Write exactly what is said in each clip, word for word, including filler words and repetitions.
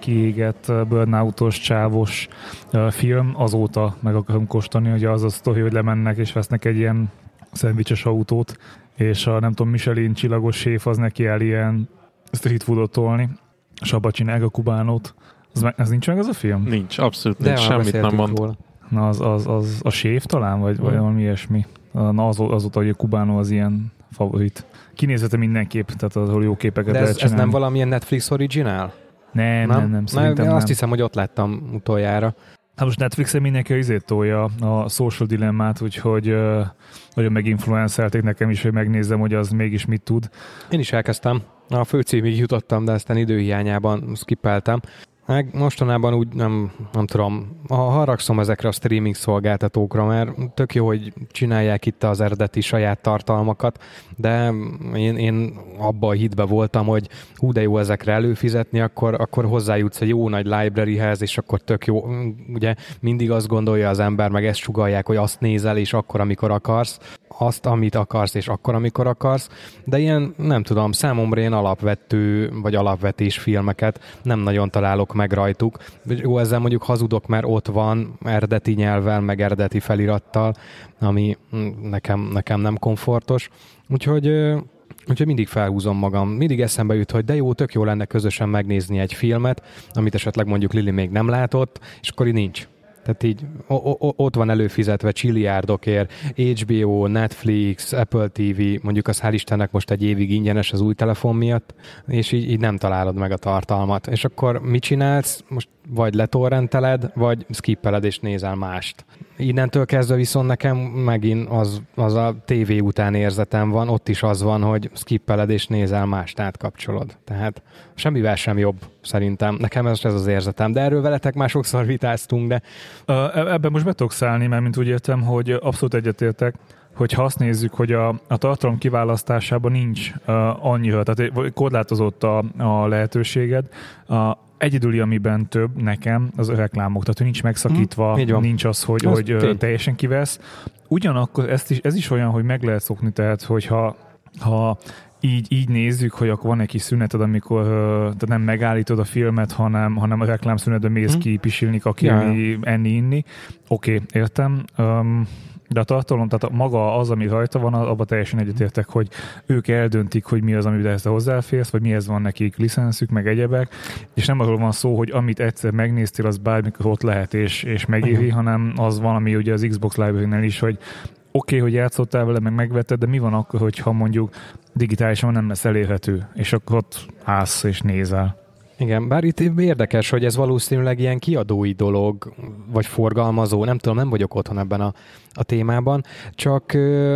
kiégett burnoutos, csávos film, azóta meg akarom kóstolni, hogy az a sztori, hogy lemennek és vesznek egy ilyen szendvicses autót, és a nem tudom, Michelin csillagos séf az neki el ilyen street foodot tolni, és abba csinálják a kubánót. Az, ez nincs meg az a film? Nincs, abszolút nincs, semmit nem mond. Róla. Na az, az, az a séf talán, vagy, vagy valami ilyesmi. Na az, azóta, hogy a kubánó az ilyen favorit. Kinézete mindenképp, tehát az jó képeket de ez, lehet csinálni. ez nem valamilyen Netflix originál? Nem, nem, nem, nem szerintem nem. Azt hiszem, hogy ott láttam utoljára. Hát most Netflixen mindenki a izét tolja, a Social Dilemmát, úgyhogy uh, nagyon meginfluencelték nekem is, hogy megnézzem, hogy az mégis mit tud. Én is elkezdtem. A főcímig jutottam, de aztán időhiányában skippeltem. Meg mostanában úgy nem, nem tudom, haragszom ezekre a streaming szolgáltatókra, mert tök jó, hogy csinálják itt az eredeti saját tartalmakat, de én, én abban a hitbe voltam, hogy hú, de jó ezekre előfizetni, akkor, akkor hozzájutsz a jó nagy libraryhez, és akkor tök jó. Ugye mindig azt gondolja az ember, meg ezt sugallják, hogy azt nézel, és akkor, amikor akarsz, azt, amit akarsz, és akkor, amikor akarsz, de ilyen, nem tudom, számomra ilyen alapvető, vagy alapvetés filmeket nem nagyon találok meg rajtuk. Jó, ezzel mondjuk hazudok, mert ott van eredeti nyelvvel, meg eredeti felirattal, ami nekem, nekem nem komfortos. Úgyhogy, úgyhogy mindig felhúzom magam. Mindig eszembe jut, hogy de jó, tök jó lenne közösen megnézni egy filmet, amit esetleg mondjuk Lili még nem látott, és akkor így nincs. Tehát így o- o- ott van előfizetve csilliárdokért, há bé ó, Netflix, Apple té vé, mondjuk az hál' Istennek most egy évig ingyenes az új telefon miatt, és így, így nem találod meg a tartalmat. És akkor mit csinálsz? Most vagy letorrenteled, vagy skippeled és nézel mást. Innentől kezdve viszont nekem megint az, az a tévé után érzetem van, ott is az van, hogy skippeled és nézel mást, átkapcsolod. Tehát semmivel sem jobb szerintem. Nekem ez, ez az érzetem. De erről veletek már sokszor vitáztunk, de... Ebben most be tudok szállni, mert mint úgy értem, hogy abszolút egyetértek, hogy ha azt nézzük, hogy a, a tartalom kiválasztásában nincs uh, annyira, tehát korlátozott a, a lehetőséged. A, egyedüli, amiben több nekem, az a reklámok, tehát hogy nincs megszakítva, mm, nincs az, hogy, hogy teljesen kivesz. Ugyanakkor ezt is, ez is olyan, hogy meg lehet szokni, tehát hogyha ha így, így nézzük, hogy akkor van egy kis szüneted, amikor tehát nem megállítod a filmet, hanem, hanem a reklámszünetben mész mm. ki, pisilni, kakilni, enni, inni. Oké, okay, értem. Um, de a tartalom, tehát maga az, ami rajta van, abban teljesen egyetértek, hogy ők eldöntik, hogy mi az, amivel ezt hozzáférsz, vagy mihez van nekik licenszük, meg egyebek, és nem arról van szó, hogy amit egyszer megnéztél, az bármikor ott lehet és, és megéri, uh-huh. hanem az valami ugye az Xbox Library-nél is, hogy oké, okay, hogy játszottál vele, meg megvetted, de mi van akkor, hogyha mondjuk digitálisan nem lesz elérhető, és akkor ott állsz és nézel. Igen, bár itt érdekes, hogy ez valószínűleg ilyen kiadói dolog, vagy forgalmazó, nem tudom, nem vagyok otthon ebben a, a témában, csak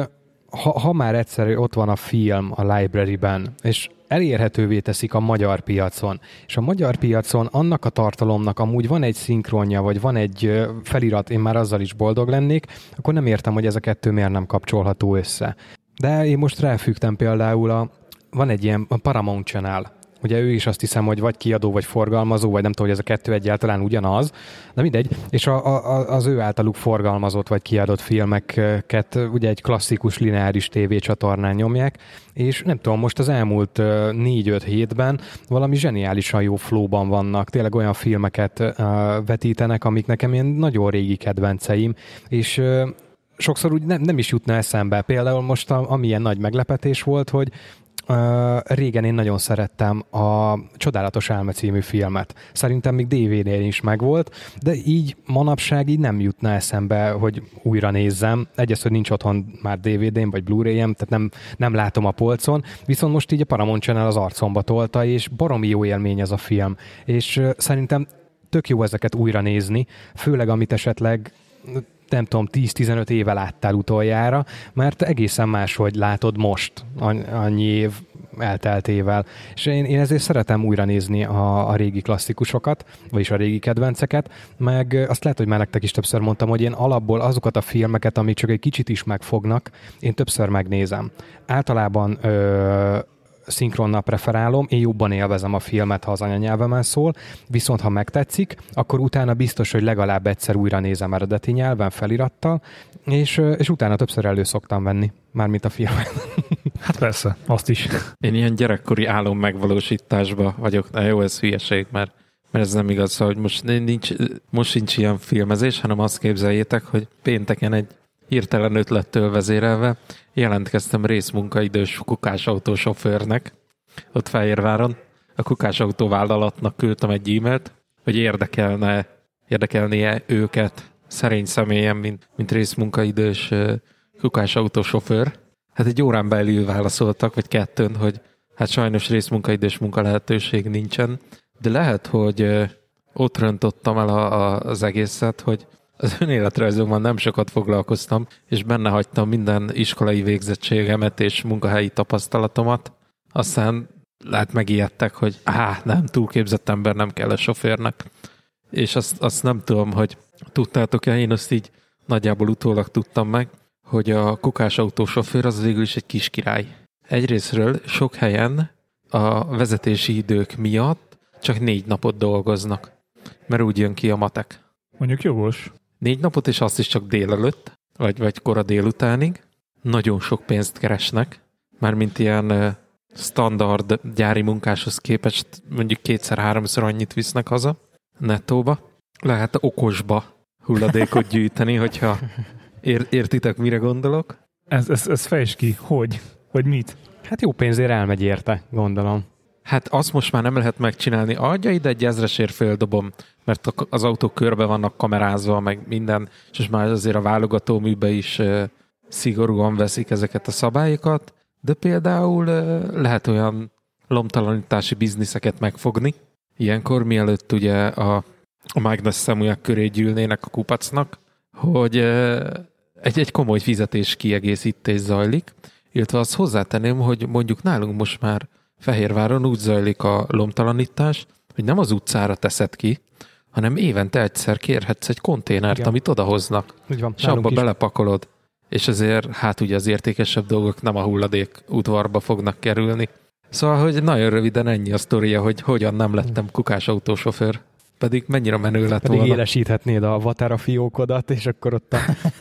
ha, ha már egyszer ott van a film a library-ben, és elérhetővé teszik a magyar piacon, és a magyar piacon annak a tartalomnak amúgy van egy szinkronja, vagy van egy felirat, én már azzal is boldog lennék, akkor nem értem, hogy ez a kettő miért nem kapcsolható össze. De én most ráfügtem például, a, van egy ilyen a Paramount Channel. Ugye ő is azt hiszem, hogy vagy kiadó, vagy forgalmazó, vagy nem tudom, hogy ez a kettő egyáltalán ugyanaz, de mindegy. És a, a, az ő általuk forgalmazott, vagy kiadott filmeket ugye egy klasszikus lineáris tévécsatornán nyomják, és nem tudom, most az elmúlt négy-öt hétben valami zseniálisan jó flowban vannak. Tényleg olyan filmeket uh, vetítenek, amik nekem ilyen nagyon régi kedvenceim, és uh, sokszor úgy nem, nem is jutna eszembe. Például most a, amilyen nagy meglepetés volt, hogy Uh, régen én nagyon szerettem a Csodálatos Álma című filmet. Szerintem még dé vé dén is megvolt, de így manapság így nem jutna eszembe, hogy újra nézzem. Egyrészt, hogy nincs otthon már dé vé dén vagy Blu-ray-em, tehát nem, nem látom a polcon, viszont most így a Paramount Channel az arcomba tolta, és baromi jó élmény ez a film. És uh, szerintem tök jó ezeket újra nézni, főleg amit esetleg nem tudom, tíz-tizenöt éve láttál utoljára, mert egészen máshogy látod most, annyi év elteltével. És én, én ezért szeretem újra nézni a, a régi klasszikusokat, vagyis a régi kedvenceket, meg azt lehet, hogy már nektek is többször mondtam, hogy én alapból azokat a filmeket, amik csak egy kicsit is megfognak, én többször megnézem. Általában ö, szinkronnal preferálom, én jobban élvezem a filmet, ha az anyanyelvemen szól, viszont ha megtetszik, akkor utána biztos, hogy legalább egyszer újra nézem eredeti nyelven, felirattal, és, és utána többször elő szoktam venni, mármint a filmet. Hát persze, azt is. Én ilyen gyerekkori álom megvalósításba vagyok. Na jó, ez hülyeség, mert mert ez nem igaz, hogy most nincs, most nincs ilyen filmezés, hanem azt képzeljétek, hogy pénteken egy hirtelen ötlettől vezérelve jelentkeztem részmunkaidős kukásautósofőrnek ott Fehérváron. A kukásautó vállalatnak küldtem egy e-mailt, hogy érdekelne, érdekelnie őket szerény személyen, mint, mint részmunkaidős kukásautósofőr. Hát egy órán belül válaszoltak, vagy kettőn, hogy hát sajnos részmunkaidős munka lehetőség nincsen, de lehet, hogy ott rontottam el a, a, az egészet, hogy az önéletrajzomban nem sokat foglalkoztam, és benne hagytam minden iskolai végzettségemet és munkahelyi tapasztalatomat. Aztán lehet megijedtek, hogy á, nem, túlképzett ember nem kell a sofőrnek. És azt, azt nem tudom, hogy tudtátok-e, én azt így nagyjából utólag tudtam meg, hogy a kukásautósofőr az végül is egy kis király. Egyrészről sok helyen a vezetési idők miatt csak négy napot dolgoznak, mert úgy jön ki a matek. Mondjuk jogos. Négy napot, és azt is csak délelőtt, vagy, vagy kora délutánig. Nagyon sok pénzt keresnek, mármint ilyen standard gyári munkáshoz képest mondjuk kétszer-háromszor annyit visznek haza nettóba. Lehet okosba hulladékot gyűjteni, hogyha ér, értitek, mire gondolok. Ez, ez, ez fejtsd ki. Hogy? Hogy mit? Hát jó pénzért elmegy érte, gondolom. Hát azt most már nem lehet megcsinálni. Adja ide egy ezresért földobom, mert az autók körbe vannak kamerázva, meg minden, és most már azért a válogatóműbe is uh, szigorúan veszik ezeket a szabályokat, de például uh, lehet olyan lomtalanítási bizniszeket megfogni. Ilyenkor, mielőtt ugye a, a mágnes szemúják köré gyűlnének a kupacnak, hogy uh, egy, egy komoly fizetés kiegészítés zajlik, illetve azt hozzátenném, hogy mondjuk nálunk most már Fehérváron úgy zajlik a lomtalanítás, hogy nem az utcára teszed ki, hanem évente egyszer kérhetsz egy konténert, igen, amit odahoznak, van, és abba is belepakolod. És azért, hát ugye az értékesebb dolgok nem a hulladék udvarba fognak kerülni. Szóval, hogy nagyon röviden ennyi a sztoria, hogy hogyan nem lettem kukásautósofőr. Pedig mennyire menő lett Pedig volna. élesíthetnéd a Vatara fiókodat, és akkor ott a...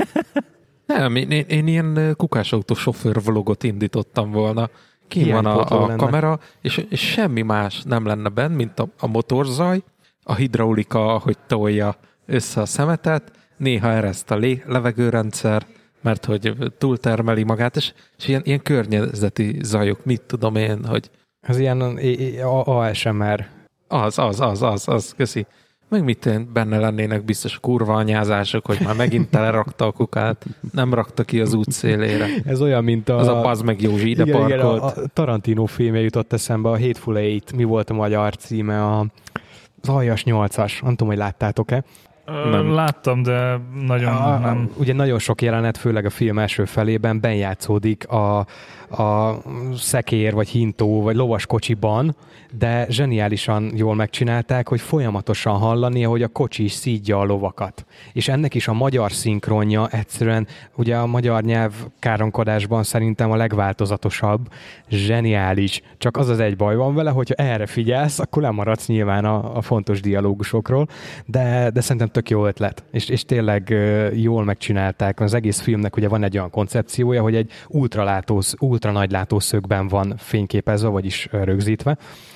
Nem, én, én, én ilyen kukásautósofőr vlogot indítottam volna. Ki van a, a kamera, és, és semmi más nem lenne benne, mint a, a motorzaj, a hidraulika, ahogy tolja össze a szemetet, néha ereszt a lé, levegőrendszer, mert hogy túltermeli magát, és, és ilyen, ilyen környezeti zajok, mit tudom én, hogy... Ez ilyen á es em er. Az, az, az, az, az, köszi. Meg mit én, benne lennének biztos a kurva anyázások, hogy már megint telerakta a kukát, nem rakta ki az út szélére. Ez olyan, mint a... Az a Pazd meg Józsi ide igen, parkolt. Igen, a Tarantino filmje jutott eszembe, a Hateful Eight, mi volt a magyar címe, a az Aljas nyolcas, nem tudom, hogy láttátok-e. Nem. Láttam, de nagyon a, nem. Ugye nagyon sok jelenet, főleg a film első felében benjátszódik a, a szekér, vagy hintó, vagy lovaskocsiban, de zseniálisan jól megcsinálták, hogy folyamatosan hallani, hogy a kocsi is szídja a lovakat. És ennek is a magyar szinkronja egyszerűen, ugye a magyar nyelv káromkodásban szerintem a legváltozatosabb, zseniális. Csak az az egy baj van vele, hogyha erre figyelsz, akkor lemaradsz nyilván a, a fontos dialógusokról, de, de szerintem tök jó ötlet. És, és tényleg jól megcsinálták. Az egész filmnek ugye van egy olyan koncepciója, hogy egy ultralátó, ultra nagy látószögben van fényképezve, vagyis rögzítve,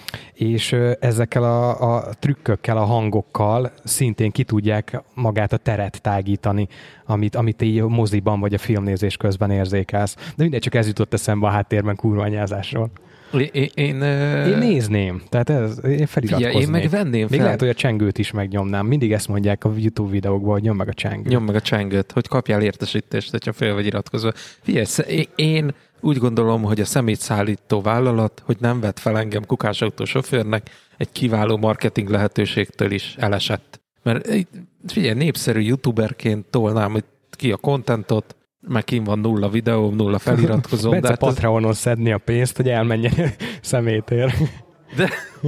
és ezekkel a, a trükkökkel, a hangokkal szintén ki tudják magát a teret tágítani, amit, amit így moziban vagy a filmnézés közben érzékelsz. De mindegy, csak ez jutott eszembe a háttérben kurványázásról. Én, én, én, én nézném, tehát ez, én feliratkoznék. Én meg venném fel. Még lehet, hogy a csengőt is megnyomnám. Mindig ezt mondják a YouTube videókban, hogy nyom meg a csengőt. Nyom meg a csengőt, hogy kapjál értesítést, hogyha fel vagy iratkozva. Figyelj, én úgy gondolom, hogy a szemétszállító vállalat, hogy nem vett fel engem kukásautósofőrnek, egy kiváló marketing lehetőségtől is elesett. Mert figyelj, népszerű youtuberként tolnám ki a contentot, meg kint van nulla videóm, nulla feliratkozom. Bence hát Patreonon ez... szedni a pénzt, hogy elmenjen szemétért. De...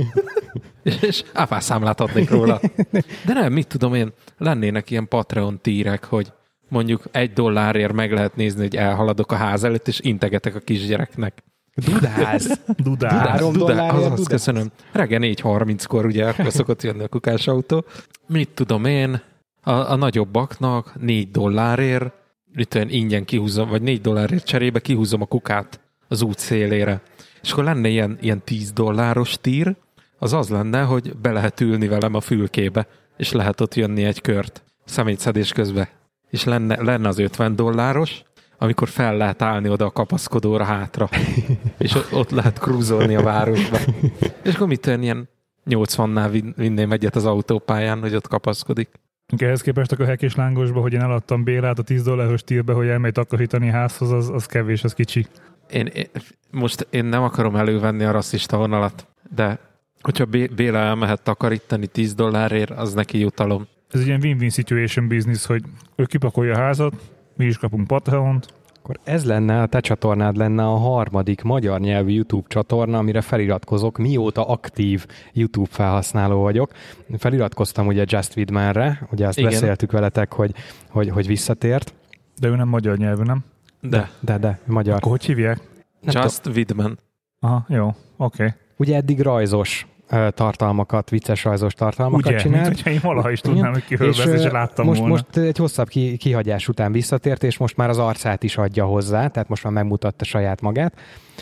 és áfászámlát adnék róla. De nem, mit tudom én, lennének ilyen Patreon tírek, hogy mondjuk egy dollárért meg lehet nézni, hogy elhaladok a ház előtt, és integetek a kisgyereknek. Dudáz. Dudáz. Három dollárért Dudáz. Köszönöm. Reggel négy harminckor ugye akkor szokott jönni a kukásautó. Mit tudom én, a, a nagyobbaknak négy dollárért, itt olyan ingyen kihúzom, vagy négy dollárért cserébe kihúzom a kukát az út szélére. És akkor lenne ilyen, ilyen tíz dolláros tír, az az lenne, hogy be lehet ülni velem a fülkébe, és lehet ott jönni egy kört szemétszedés közben. És lenne, lenne az ötven dolláros, amikor fel lehet állni oda a kapaszkodóra hátra, és ott lehet krúzolni a városba. És akkor mit tenni, ilyen nyolcvannál vinném egyet az autópályán, hogy ott kapaszkodik. Ehhez képest a hek és lángosba, hogy én eladtam Bélát a tíz dolláros tírbe, hogy elmegy takarítani házhoz, az, az kevés, az kicsi. Én, én, most én nem akarom elővenni a rasszista vonalat, de hogyha Béla elmehet takarítani tíz dollárért, az neki jutalom. Ez egy ilyen win-win situation business, hogy ő kipakolja a házat, mi is kapunk Patreont. Akkor ez lenne, a te csatornád lenne a harmadik magyar nyelvű YouTube csatorna, amire feliratkozok, mióta aktív YouTube felhasználó vagyok. Feliratkoztam ugye Just Widmanre, ugye azt Igen. beszéltük veletek, hogy, hogy, hogy visszatért. De ő nem magyar nyelvű, nem? De. De, de, magyar. Akkor hogy hívják? Nem Just t- Widman. Aha, jó, oké. Okay. Ugye eddig rajzos tartalmakat, vicces rajzos tartalmakat ugye, csinált. Ugye, mint hogyha én valaha is tudnám, hogy kiről beszél, és láttam most, volna. Most egy hosszabb ki, kihagyás után visszatért, és most már az arcát is adja hozzá, tehát most már megmutatta saját magát.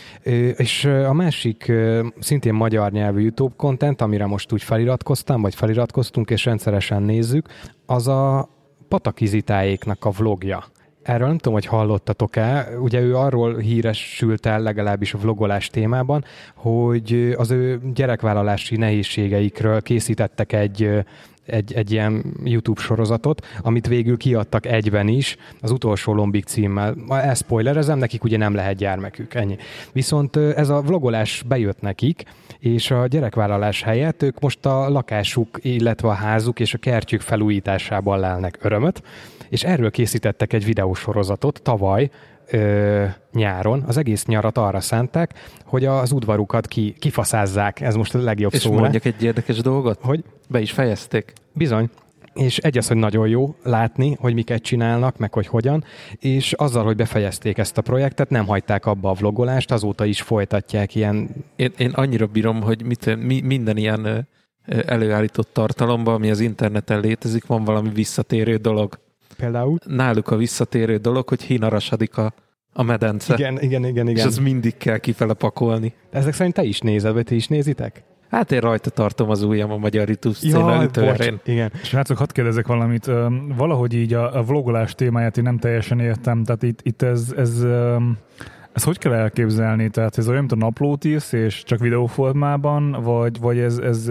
És a másik szintén magyar nyelvű YouTube content, amire most úgy feliratkoztam, vagy feliratkoztunk, és rendszeresen nézzük, az a Patakizitáéknak a vlogja. Erről nem tudom, hogy hallottatok-e, ugye ő arról híresült el legalábbis a vlogolás témában, hogy az ő gyerekvállalási nehézségeikről készítettek egy, egy, egy ilyen YouTube sorozatot, amit végül kiadtak egyben is, az utolsó lombik címmel. Ezt spoilerezem, nekik ugye nem lehet gyermekük, ennyi. Viszont ez a vlogolás bejött nekik, és a gyerekvállalás helyett ők most a lakásuk, illetve a házuk és a kertjük felújításában lelnek örömöt, és erről készítettek egy videósorozatot tavaly ö, nyáron. Az egész nyarat arra szánták, hogy az udvarukat ki, kifaszázzák. Ez most a legjobb és szó. És mondjak egy érdekes dolgot? Hogy? Be is fejezték. Bizony. És egy az, hogy nagyon jó látni, hogy miket csinálnak, meg hogy hogyan, és azzal, hogy befejezték ezt a projektet, nem hagyták abba a vlogolást, azóta is folytatják ilyen... Én, én annyira bírom, hogy mit, mi, minden ilyen előállított tartalomban, ami az interneten létezik, van valami visszatérő dolog. Például? Náluk a visszatérő dolog, hogy hínarasodik a, a medence. Igen, igen, igen, igen. És az mindig kell kifele pakolni. Ezek szerint te is nézed, vagy ti is nézitek? Hát én rajta tartom az ujjam a magyar YouTube széle ütőrén. Igen. Srácok, hadd kérdezek valamit. Valahogy így a, a vlogolás témáját én nem teljesen értem. Tehát itt, itt ez, ez, ez hogy kell elképzelni? Tehát ez olyan, mint a naplót írsz, és csak videóformában, vagy, vagy ez, ez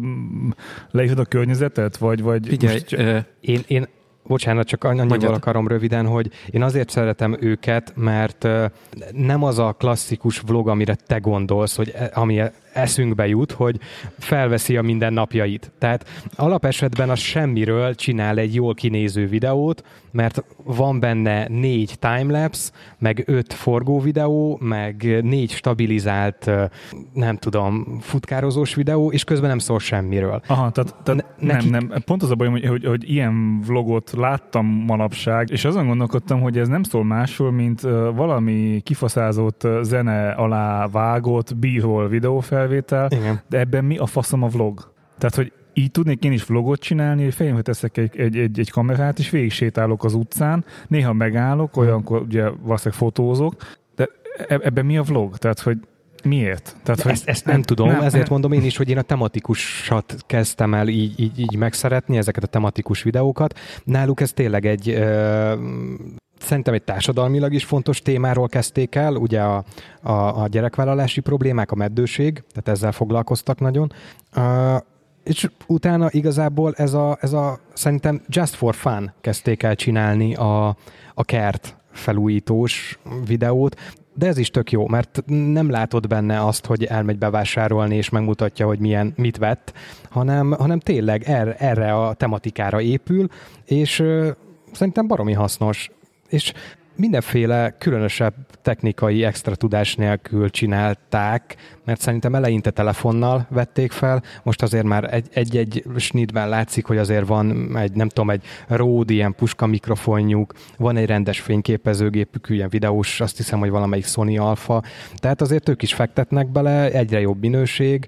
leírod a környezetet? Vagy, vagy Figyelj, most... uh, én, én Bocsánat, csak annyival Magyar. akarom röviden, hogy én azért szeretem őket, mert nem az a klasszikus vlog, amire te gondolsz, hogy ami eszünkbe jut, hogy felveszi a mindennapjait. Tehát alapesetben az semmiről csinál egy jól kinéző videót, mert van benne négy timelapse, meg öt forgó videó, meg négy stabilizált, nem tudom, futkározós videó, és közben nem szól semmiről. Aha, tehát, tehát ne, nem, nem. Pont az a baj, hogy, hogy, hogy ilyen vlogot láttam manapság, és azon gondolkodtam, hogy ez nem szól másról, mint valami kifaszázott zene alá vágott b-roll videófelvétel, igen. De ebben mi a faszom a vlog? Tehát, hogy így tudnék én is vlogot csinálni, hogy fejembe teszek egy, egy, egy, egy kamerát, és végig sétálok az utcán, néha megállok, olyankor ugye valószínűleg fotózok, de ebben mi a vlog? Tehát, hogy miért? Tehát, hogy ezt, ezt nem, nem tudom, nem, ezért nem. mondom én is, hogy én a tematikusat kezdtem el így, így, így megszeretni, ezeket a tematikus videókat. Náluk ez tényleg egy... Ö- Szerintem egy társadalmilag is fontos témáról kezdték el, ugye a, a, a gyerekvállalási problémák, a meddőség, tehát ezzel foglalkoztak nagyon. Uh, és utána igazából ez a, ez a szerintem just for fun kezdték el csinálni a, a kert felújítós videót, de ez is tök jó, mert nem látod benne azt, hogy elmegy bevásárolni és megmutatja, hogy milyen, mit vett, hanem, hanem tényleg erre, erre a tematikára épül, és uh, szerintem baromi hasznos. És mindenféle különösebb technikai extra tudás nélkül csinálták, mert szerintem eleinte telefonnal vették fel, most azért már egy, egy-egy snitben látszik, hogy azért van egy, nem tudom, egy Rode ilyen puska mikrofonjuk, van egy rendes fényképezőgépük, ilyen videós, azt hiszem, hogy valamelyik Sony Alpha, tehát azért ők is fektetnek bele, egyre jobb minőség,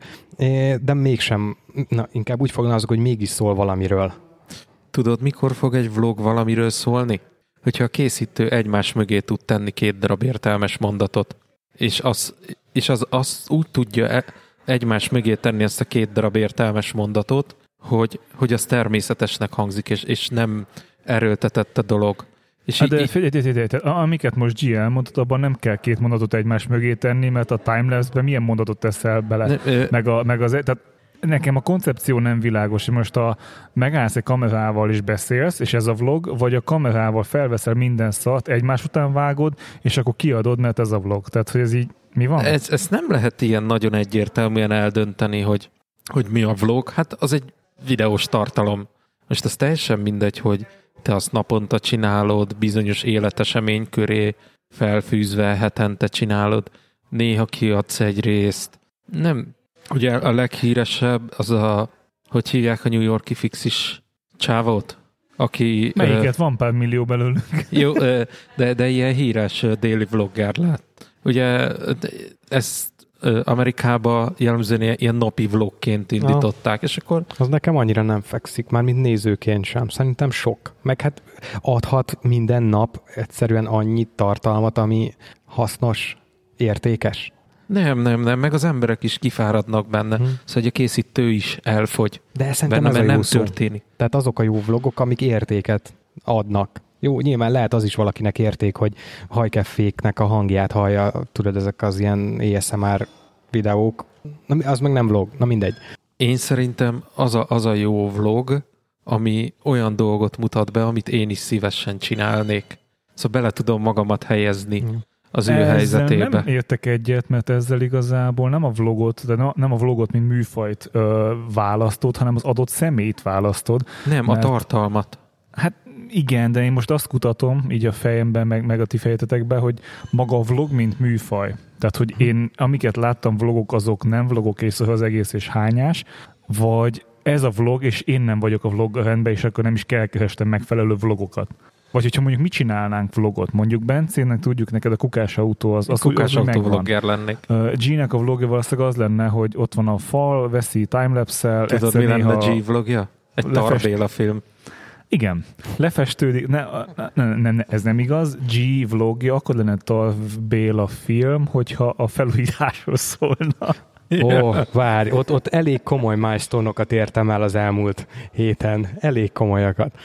de mégsem, na, inkább úgy fogalmazok, hogy mégis szól valamiről. Tudod, mikor fog egy vlog valamiről szólni? Hogyha a készítő egymás mögé tud tenni két darab értelmes mondatot, és az, és az, az úgy tudja egymás mögé tenni ezt a két darab értelmes mondatot, hogy, hogy az természetesnek hangzik, és, és nem erőltetett a dolog. És hát így, de figyelj, figyelj, figyelj, amiket most G elmondott, abban nem kell két mondatot egymás mögé tenni, mert a timelapse-ben milyen mondatot teszel bele, ne, ö, meg, a, meg az... Tehát nekem a koncepció nem világos, hogy most a megállsz egy kamerával is beszélsz, és ez a vlog, vagy a kamerával felveszel minden szart, egymás után vágod, és akkor kiadod, mert ez a vlog. Tehát, hogy ez így mi van? Ez, ezt nem lehet ilyen nagyon egyértelműen eldönteni, hogy, hogy mi a vlog. Hát az egy videós tartalom. Most az teljesen mindegy, hogy te azt naponta csinálod, bizonyos életesemény köré felfűzve hetente csinálod, néha kiadsz egy részt. Nem, ugye a leghíresebb az a, hogy hívják a New York-i fixis csávót, aki... Melyiket? Uh, van pár millió belőlük. Jó, uh, de, de ilyen híres daily vlogger lett. Ugye ezt uh, Amerikában jellemzően ilyen napi vlogként indították, és akkor... Az nekem annyira nem fekszik, már mint nézőként sem. Szerintem sok. Meg hát adhat minden nap egyszerűen annyi tartalmat, ami hasznos, értékes. Nem, nem, nem, meg az emberek is kifáradnak benne, hmm. szóval hogy a készítő is elfogy. De szerintem benne, ez a jó nem szó. történik. Tehát azok a jó vlogok, amik értéket adnak. Jó, nyilván lehet az is valakinek érték, hogy hajkefféknek a hangját hallja, tudod, ezek az ilyen á es em er videók. Na, az meg nem vlog, na mindegy. Én szerintem az a, az a jó vlog, ami olyan dolgot mutat be, amit én is szívesen csinálnék. Szóval bele tudom magamat helyezni. Hmm. az ő ezzel helyzetébe. Nem értek egyet, mert ezzel igazából nem a vlogot, de nem a vlogot, mint műfajt ö, választod, hanem az adott személyt választod. Nem, mert, a tartalmat. Hát igen, de én most azt kutatom, így a fejemben, meg, meg a ti fejetetekben, hogy maga a vlog, mint műfaj. Tehát, hogy én, amiket láttam vlogok, azok nem vlogok, és az egész és hányás, vagy ez a vlog, és én nem vagyok a vlog rendben, és akkor nem is kell kerestem megfelelő vlogokat. Vagy hogyha mondjuk mi csinálnánk vlogot, mondjuk Bencének tudjuk neked a kukásautó, az, az kukásautó vlogger lennék. G-nek a vlogja valószínűleg az lenne, hogy ott van a fal, veszi timelapse-szel. Tudod, mi lenne G vlogja? Egy lefest... Tarbéla film. Igen, lefestődik, ne, ne, ne, ne, ez nem igaz, G vlogja, akkor lenne Tarbéla film, hogyha a felújításról szólna. Ó, oh, várj, ott, ott elég komoly milestone-okat értem el az elmúlt héten. Elég komolyakat.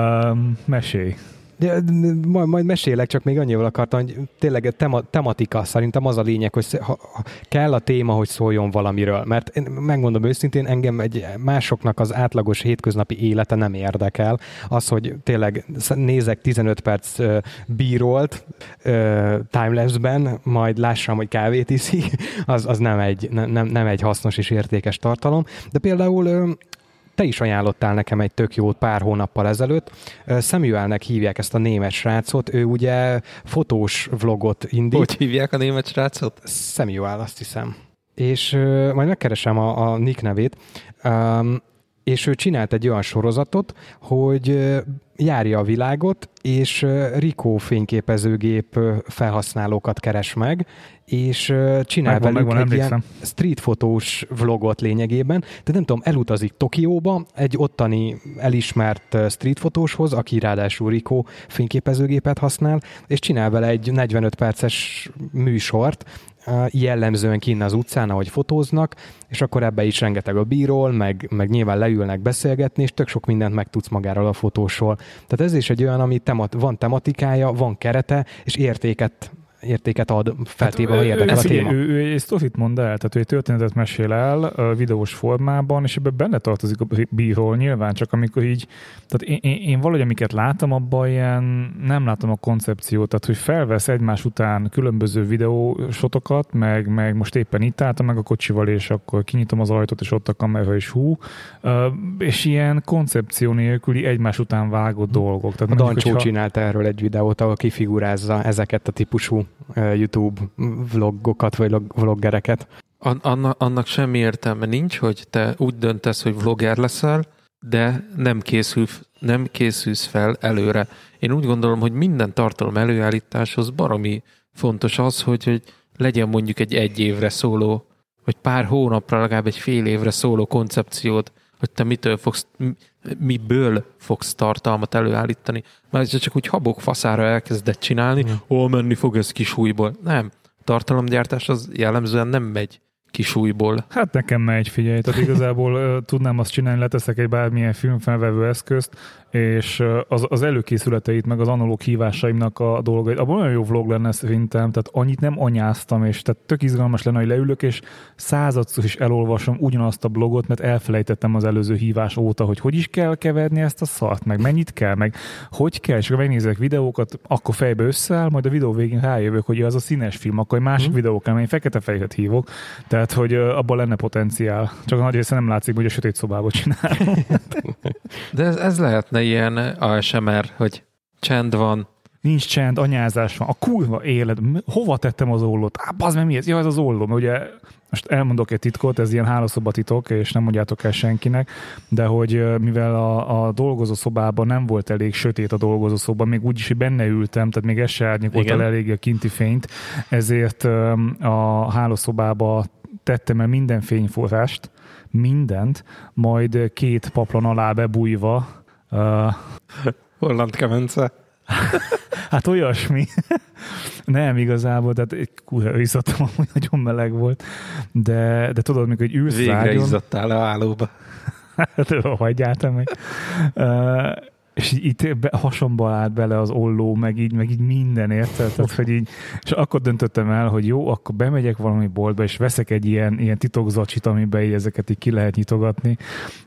Um, mesélj. De, majd, majd mesélek, csak még annyival akartam, hogy tényleg tema, tematika, szerintem az a lényeg, hogy ha, ha kell a téma, hogy szóljon valamiről. Mert én megmondom őszintén, engem egy másoknak az átlagos hétköznapi élete nem érdekel. Az, hogy tényleg nézek tizenöt perc uh, bírolt uh, timelapse-ben, majd lássam, hogy kávét iszik, az, az nem, egy, nem, nem egy hasznos és értékes tartalom. De például uh, te is ajánlottál nekem egy tök jót pár hónappal ezelőtt. Samuelnek hívják ezt a német srácot. Ő ugye fotós vlogot indít. Hogy hívják a német srácot? Samuel, azt hiszem. És uh, majd megkeresem a, a nick nevét. Um, és ő csinált egy olyan sorozatot, hogy uh, járja a világot, és uh, Ricoh fényképezőgép uh, felhasználókat keres meg, és uh, csinál megvan, velük megvan, egy emlékszem. ilyen streetfotós vlogot lényegében. De nem tudom, elutazik Tokióba egy ottani elismert streetfotóshoz, aki ráadásul Ricoh fényképezőgépet használ, és csinál vele egy negyvenöt perces műsort, jellemzően kinn az utcán, ahogy fotóznak, és akkor ebbe is rengeteg a bíról, meg, meg nyilván leülnek beszélgetni, és tök sok mindent megtudsz magáról a fotósról. Tehát ez is egy olyan, ami temat, van tematikája, van kerete, és értéket értéket ad, feltéve, hát, ha érdekel a téma. Ő, ő, ő egy sztofit mond el, tehát ő egy történetet mesél el a videós formában, és ebben benne tartozik a bíró nyilván, csak amikor így, tehát én, én, én valahogy amiket látom, abban ilyen nem látom a koncepciót, tehát hogy felvesz egymás után különböző videósotokat, meg, meg most éppen itt álltam meg a kocsival, és akkor kinyitom az ajtót, és ott a kamera, és hú, és ilyen koncepció nélküli egymás után vágott dolgok. Tehát a mondjuk, Dancsó hogyha... csinált erről egy videót, ahol kifigurázza ezeket a típusú YouTube vlogokat, vagy vloggereket. Annak, annak semmi értelme nincs, hogy te úgy döntesz, hogy vlogger leszel, de nem, készül, nem készülsz fel előre. Én úgy gondolom, hogy minden tartalom előállításhoz baromi fontos az, hogy, hogy legyen mondjuk egy egy évre szóló, vagy pár hónapra, legalább egy fél évre szóló koncepciód, hogy te mitől fogsz, miből fogsz tartalmat előállítani. Mert csak úgy habok faszára elkezdett csinálni, ó, menni fog ez kis hújból. Nem. Tartalomgyártás az jellemzően nem megy kisújból. Hát nekem megy, figyelj, tehát igazából uh, tudnám azt csinálni, leteszek egy bármilyen filmfelvevő eszközt, és uh, az, az előkészületeit, meg az analóg hívásaimnak a dolgait, abban olyan jó vlog lenne szerintem, tehát annyit nem anyáztam, és tehát tök izgalmas lenne, hogy leülök, és századszor is elolvasom ugyanazt a blogot, mert elfelejtettem az előző hívás óta, hogy hogy is kell keverni ezt a szart, meg mennyit kell, meg hogy kell, és akkor megnézek videókat, akkor fejbe összeáll, majd a videó végén rájövök, hogy az a színes film, akkor egy másik hmm. videó kell, mert én fekete-fehéret hívok, tehát hogy uh, abban lenne potenciál. Csak a nagy része nem látszik, hogy a sötét szobába csinálom. De ez, ez lehetne ilyen á es em er, hogy csend van. Nincs csend, anyázás van. A kurva élet. Hova tettem az ollót? Á, bazd meg mi ez? Ja, ez az olló. Mert ugye most elmondok egy titkot, ez ilyen hálószoba titok, és nem mondjátok el senkinek, de hogy mivel a, a dolgozószobában nem volt elég sötét a dolgozószobában, még úgyis, hogy benne ültem, tehát még ez se árnyékolt el elég a kinti fényt, ezért a hálószobába tettem el minden fényforrást, mindent, majd két paplan alá bebújva. Uh, Holland kemence. Hát olyasmi. Nem igazából, tehát egy kurva izzadtam, amúgy nagyon meleg volt, de, de tudod, mikor egy ülsz végre rágyon... izzadtál a állóba. Hát hagyjáltam meg. Uh, és így itt be, hasonba állt bele az olló, meg így, meg így minden, érted? Tehát, hogy így, és akkor döntöttem el, hogy jó, akkor bemegyek valami boltba, és veszek egy ilyen, ilyen titokzacsit, amiben így ezeket így ki lehet nyitogatni.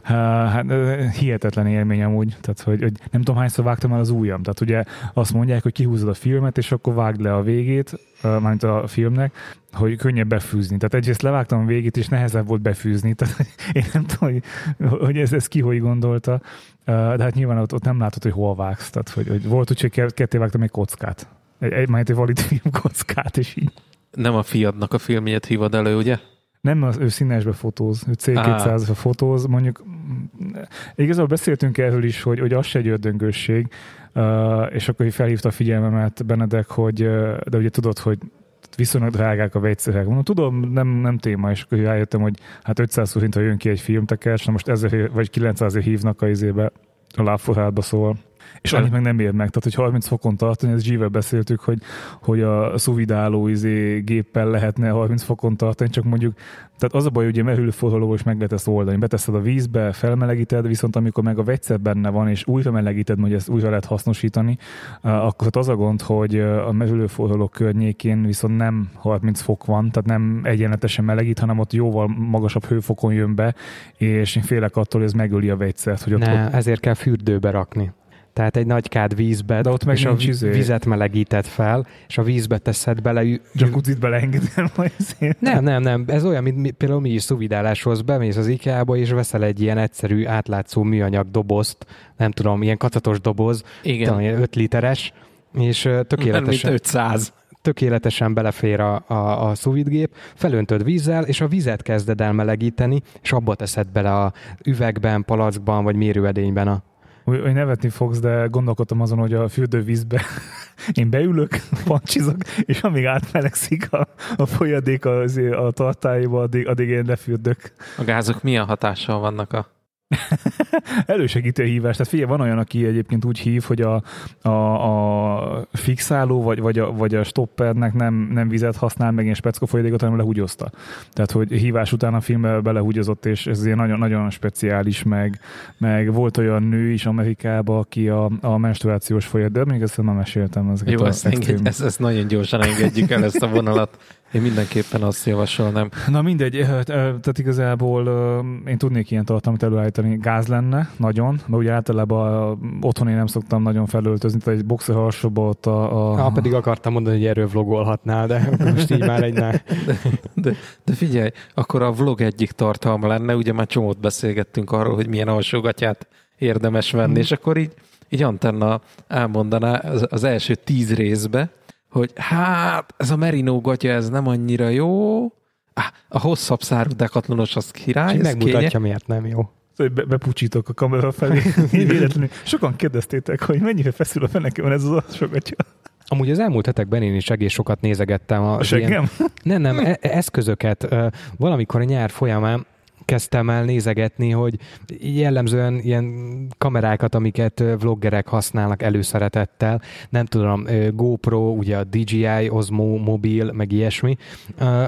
Hát hihetetlen élmény amúgy, tehát, hogy, hogy nem tudom, hányszor vágtam el az ujjam. Tehát ugye azt mondják, hogy kihúzod a filmet, és akkor vágd le a végét, mármint a filmnek, hogy könnyebb befűzni. Tehát egyrészt levágtam a végét, és nehezebb volt befűzni. Tehát én nem tudom, hogy, hogy ez, ez ki hogy gondolta, de hát nyilván ott, ott nem látod, hogy hol vágsz. Tehát, hogy, hogy volt úgy, hogy ketté vágtam egy kockát. Egy, egy, egy valid film kockát, és így. Nem a fiadnak a filmjét hívod elő, ugye? Nem, az, ő színesbe fotóz, ő cé kétszázba fotóz, mondjuk igazából beszéltünk erről is, hogy, hogy az se egy ördöngősség, uh, és akkor felhívta a figyelmemet Benedek, hogy, uh, de ugye tudod, hogy viszonylag drágák a vegyszerek. Mondom, tudom, nem, nem téma, és akkor rájöttem, hogy hát ötszáz forint, ha jön ki egy filmtekercs, na most ezer vagy kilencszáz hívnak a izébe, a lábforrádba, szóval. És annyit meg nem ér meg, tehát hogy harminc fokon tartani, ezt G-vel beszéltük, hogy, hogy a szuvidáló izé géppel lehetne harminc fokon tartani, csak mondjuk, tehát az a baj, hogy ugye merülőforralóval is meg lehet ezt oldani. Beteszed a vízbe, felmelegíted, viszont amikor meg a vegyszer benne van, és újra melegíted, hogy ezt újra lehet hasznosítani, akkor az a gond, hogy a merülőforraló környékén viszont nem harminc fok van, tehát nem egyenletesen melegít, hanem ott jóval magasabb hőfokon jön be, és én félek attól, hogy ez megöli a vegyszert. Hogy ott, ne, ott... ezért kell fürdőbe rakni. Tehát egy nagy kád vízbe, de ott meg és a izé. vizet melegíted fel, és a vízbe teszed bele... Jacuzzit beleengedem majd szépen. Nem, nem, nem. Ez olyan, mint mi, például mi is szuvidáláshoz bemész az IKEA-ba, és veszel egy ilyen egyszerű, átlátszó műanyag dobozt, nem tudom, ilyen kacatos doboz, tudom, öt literes, és tökéletesen... ötszáz. Tökéletesen belefér a, a, a szuvidgép, felöntöd vízzel, és a vizet kezded el melegíteni, és abba teszed bele a üvegben, palackban, vagy mérőedényben a hogy nevetni fogsz, de gondolkodtam azon, hogy a fürdővízbe én beülök, pancsizok, és amíg átmelegszik a, a folyadék a, a tartályba, addig, addig én lefürdök. A gázok milyen hatással vannak a... Elősegítő hívás. Tehát figyelj, van olyan, aki egyébként úgy hív, hogy a, a, a fixáló vagy, vagy, a, vagy a stoppernek nem, nem vizet használ, meg ilyen speckó folyadékot, hanem lehúgyozta. Tehát, hogy hívás után a filmbe belehúgyozott, és ez ilyen nagyon, nagyon speciális, meg, meg volt olyan nő is Amerikában, aki a, a menstruációs folyadék, de még ezt nem meséltem. Jó, ezt, engedj, ezt, ezt nagyon gyorsan engedjük el, ezt a vonalat. Én mindenképpen azt javasolnám. Na mindegy, tehát igazából én tudnék ilyen tartalmat előállítani. Gáz lenne, nagyon, mert ugye általában otthon én nem szoktam nagyon felöltözni, tehát egy boxer alsóba ott a... a... Ha, pedig akartam mondani, hogy erről vlogolhatnál, de most így már egy de, de, de figyelj, akkor a vlog egyik tartalma lenne, ugye már csomót beszélgettünk arról, hogy milyen alsógatyát érdemes venni, mm. és akkor így, így Antenna elmondaná az, az első tíz részbe, hogy hát ez a merino gatya, ez nem annyira jó, ah, a hosszabb szárú dekatlonos az király, és megmutatja, kénye. Miért nem jó. Be, bepucsítok a kamera felé. Sokan kérdeztétek, hogy mennyire feszül a fenekemben ez az alsógatya. Amúgy az elmúlt hetekben én is egész sokat nézegettem. A seggem? Ilyen, nem, nem, e- eszközöket. Valamikor a nyár folyamán kezdtem el nézegetni, hogy jellemzően ilyen kamerákat, amiket vloggerek használnak előszeretettel, nem tudom, GoPro, ugye a dé jé i, Osmo, mobil, meg ilyesmi,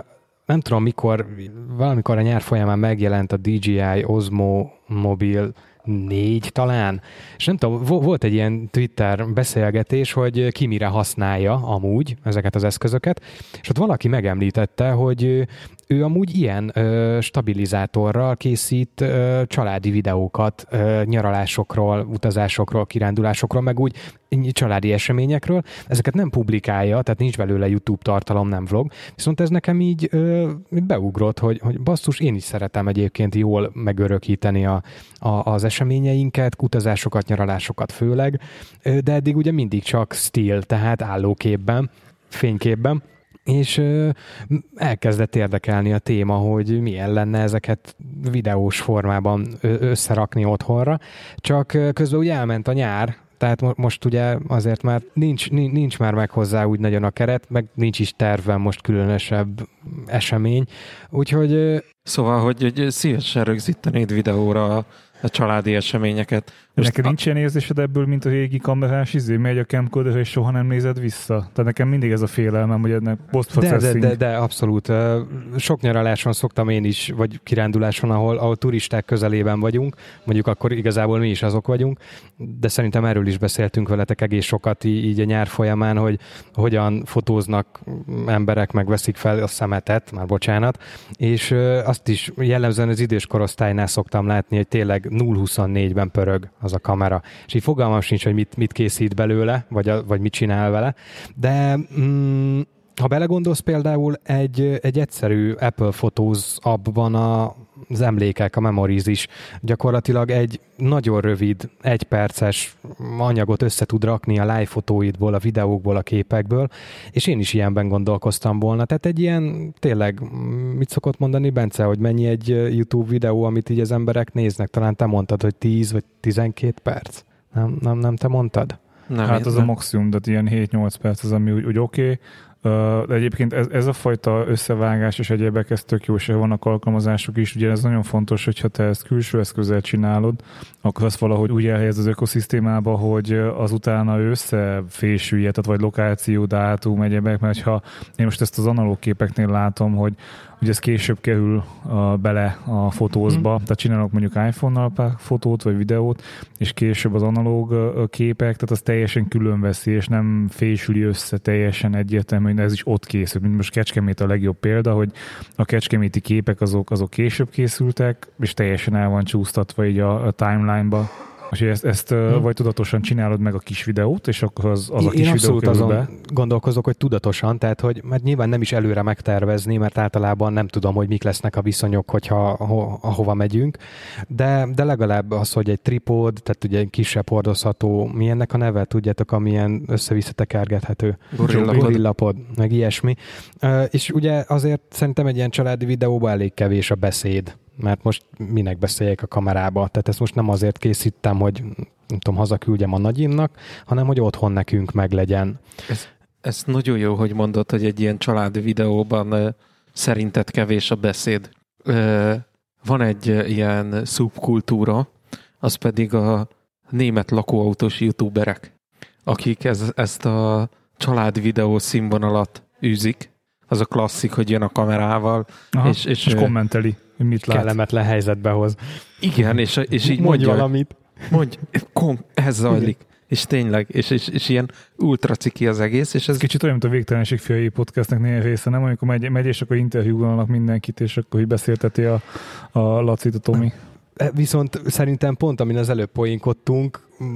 nem tudom mikor, valamikor a nyár folyamán megjelent a dé jé i Osmo Mobil négy talán, és nem tudom, volt egy ilyen Twitter beszélgetés, hogy ki mire használja amúgy ezeket az eszközöket, és ott valaki megemlítette, hogy ő amúgy ilyen ö, stabilizátorral készít ö, családi videókat ö, nyaralásokról, utazásokról, kirándulásokról, meg úgy családi eseményekről. Ezeket nem publikálja, tehát nincs belőle YouTube tartalom, nem vlog. Viszont ez nekem így ö, beugrott, hogy, hogy basszus, én is szeretem egyébként jól megörökíteni a, a, az eseményeinket, utazásokat, nyaralásokat főleg, de eddig ugye mindig csak still, tehát állóképben, fényképben, és ö, elkezdett érdekelni a téma, hogy milyen lenne ezeket videós formában összerakni otthonra, csak közben ugye elment a nyár, tehát most ugye azért már nincs, nincs már meg hozzá úgy nagyon a keret, meg nincs is tervem most különösebb esemény, úgyhogy... Szóval, hogy, hogy szívesen rögzítenéd videóra a, a családi eseményeket. Most neked a... nincs ilyen érzésed ebből, mint a régi kamerás izé, megy a camcorder, és soha nem nézed vissza? Tehát nekem mindig ez a félelmem, hogy ennek post-processing. De, de, de, de abszolút. Sok nyaraláson szoktam én is, vagy kiránduláson, ahol, ahol turisták közelében vagyunk, mondjuk akkor igazából mi is azok vagyunk, de szerintem erről is beszéltünk veletek egész sokat így a nyár folyamán, hogy hogyan fotóznak emberek, meg veszik fel a szemetet, már bocsánat, és azt is jellemzően az idős korosztálynál szoktam látni, hogy tényleg nulla huszonnégyben pörög az a kamera. És így fogalmam sincs, hogy mit, mit készít belőle, vagy, a, vagy mit csinál vele. De mm, ha belegondolsz, például egy, egy egyszerű Apple Photos appban a, az emlékek, a Memories is gyakorlatilag egy nagyon rövid, egy perces anyagot össze tud rakni a live fotóidból, a videókból, a képekből, és én is ilyenben gondolkoztam volna. Tehát egy ilyen, tényleg, mit szokott mondani Bence, hogy mennyi egy YouTube videó, amit így az emberek néznek? Talán te mondtad, hogy tíz vagy tizenkét perc? Nem, nem, nem te mondtad? Nem, hát az nem. A maximum, de ilyen hét-nyolc perc az, ami úgy, úgy oké. Okay. De egyébként ez, ez a fajta összevágás és egyébek, ez tök jó, és vannak alkalmazások is. Ugye ez nagyon fontos, hogyha te ezt külső eszközzel csinálod, akkor azt valahogy úgy elhelyez az ökoszisztémába, hogy az utána összefésülje, tehát vagy lokáció, dátum, egyébek, mert ha én most ezt az analóg képeknél látom, hogy ugye ez később kerül uh, bele a fotózba, hmm. tehát csinálok mondjuk iPhone-nal pár fotót vagy videót, és később az analóg uh, képek, tehát az teljesen külön veszi, és nem fésüli össze teljesen egyértelmű, hogy ez is ott készül. Mint most Kecskemét a legjobb példa, hogy a kecskeméti képek azok, azok később készültek, és teljesen el van csúsztatva így a, a timeline-ba. És ezt, ezt hmm. vagy tudatosan csinálod meg a kis videót, és akkor az, az a kis Én videó azon be. Gondolkozok, hogy tudatosan, tehát hogy mert nyilván nem is előre megtervezni, mert általában nem tudom, hogy mik lesznek a viszonyok, hogyha aho, ahova megyünk, de, de legalább az, hogy egy tripod, tehát ugye egy kisebb hordozható, mi ennek a neve, tudjátok, amilyen össze-visszatekergethető. Gorillapod. Gorillapod, meg ilyesmi. Uh, és ugye azért szerintem egy ilyen családi videóban elég kevés a beszéd, mert most minek beszéljek a kamerába. Tehát ezt most nem azért készítem, hogy nem tudom, hazaküldjem a nagyimnak, hanem hogy otthon nekünk meglegyen. Ez, ez nagyon jó, hogy mondod, hogy egy ilyen családi videóban uh, szerinted kevés a beszéd. Uh, van egy uh, ilyen szubkultúra, az pedig a német lakóautós youtuberek, akik ez, ezt a családi videó színvonalat űzik. Az a klasszik, hogy jön a kamerával, aha, és, és, és kommenteli, mit lát. Kellemetlen helyzetbe hoz. Igen, és, és így mondj mondja, valamit. Mondj, kom, ez zajlik. Igen. És tényleg, és, és, és ilyen ultra ciki az egész. És ez kicsit olyan, mint a Végtelenség fiai podcastnek néhány része, nem? Amikor megy, megy és akkor interjúolnak mindenkit, és akkor így beszélteti a, a Lacit, a Tomi. Viszont szerintem pont, amin az előbb poénkodtunk,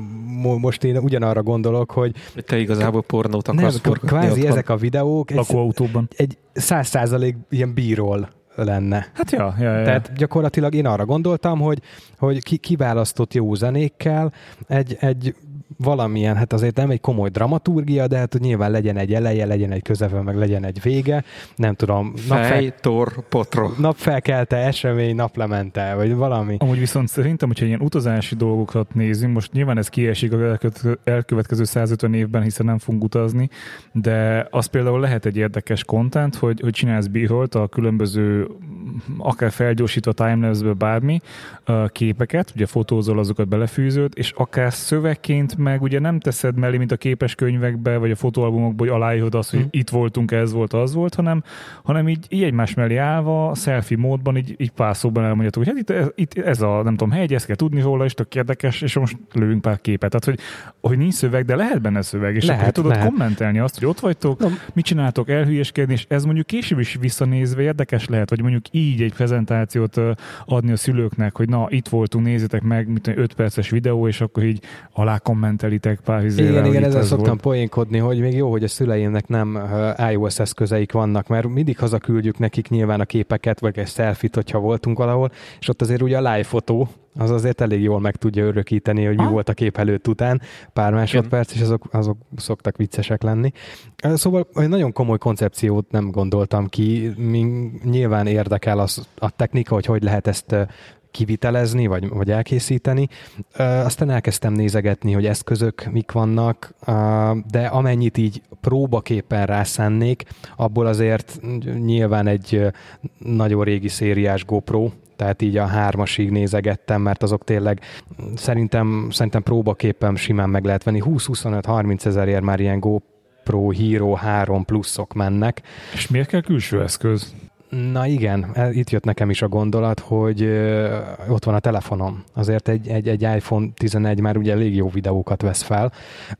most én ugyanarra gondolok, hogy... Te igazából pornót akarsz forgatni. Kvázi otthon. Ezek a videók lakóautóban egy száz százalék ilyen B-roll lenne. Hát ja, ja, ja. Tehát gyakorlatilag én arra gondoltam, hogy, hogy ki, kiválasztott jó zenékkel egy, egy valamilyen, hát azért nem egy komoly dramaturgia, de hát hogy nyilván legyen egy eleje, legyen egy közepe, meg legyen egy vége. Nem tudom. Fej, napfel, tor, potro. Napfelkelte, esemény, naplemente, vagy valami. Amúgy viszont szerintem, hogyha ilyen utazási dolgokat nézünk, most nyilván ez kiesik a elkövetkező százötven évben, hiszen nem fogunk utazni, de az például lehet egy érdekes content, hogy, hogy csinálsz B-rollt a különböző akár felgyorsítva timelapse-ből bármi uh, képeket, ugye fotózol, azokat belefűzöd, és akár szövegként meg ugye nem teszed mellé, mint a képeskönyvekbe, vagy a fotóalbumokban, hogy aláírod azt, hogy hmm. itt voltunk, ez volt, az volt, hanem, hanem így, így egymás mellé állva, selfie módban, így, így pár szóban elmondjátok, hogy hát itt, itt ez a, nem tudom, hegy, ezt kell tudni róla, és tök érdekes, és most lövünk pár képet. Tehát, hogy, hogy nincs szöveg, de lehet benne szöveg, és lehet, akkor tudod lehet. kommentelni azt, hogy ott vagytok, no. mit csináltok, elhülyeskedni, és ez mondjuk később is visszanézve érdekes lehet, vagy mondjuk így egy prezentációt adni a szülőknek, hogy na, itt voltunk, nézzétek meg, mint egy öt perces videó, és akkor így alá kommentelitek pár hizével. Igen, igen, ezzel szoktam volt. poénkodni, hogy még jó, hogy a szüleimnek nem iOS eszközeik vannak, mert mindig hazaküldjük nekik nyilván a képeket, vagy egy selfie-t, hogyha voltunk valahol, és ott azért ugye a live fotó, az azért elég jól meg tudja örökíteni, hogy mi ah. volt a kép előtt után, pár másodperc, és azok, azok szoktak viccesek lenni. Szóval nagyon komoly koncepciót nem gondoltam ki, nyilván érdekel az, a technika, hogy hogy lehet ezt kivitelezni, vagy, vagy elkészíteni. Aztán elkezdtem nézegetni, hogy eszközök mik vannak, de amennyit így próbaképpen rászánnék, abból azért nyilván egy nagyon régi szériás GoPro, tehát így a hármasig nézegettem, mert azok tényleg szerintem, szerintem próbaképpen simán meg lehet venni. húsz-huszonöt-harminc ezerért már ilyen GoPro Hero három pluszok mennek. És miért kell külső eszköz? Na igen, itt jött nekem is a gondolat, hogy ott van a telefonom. Azért egy, egy, egy iPhone tizenegy már ugye elég jó videókat vesz fel,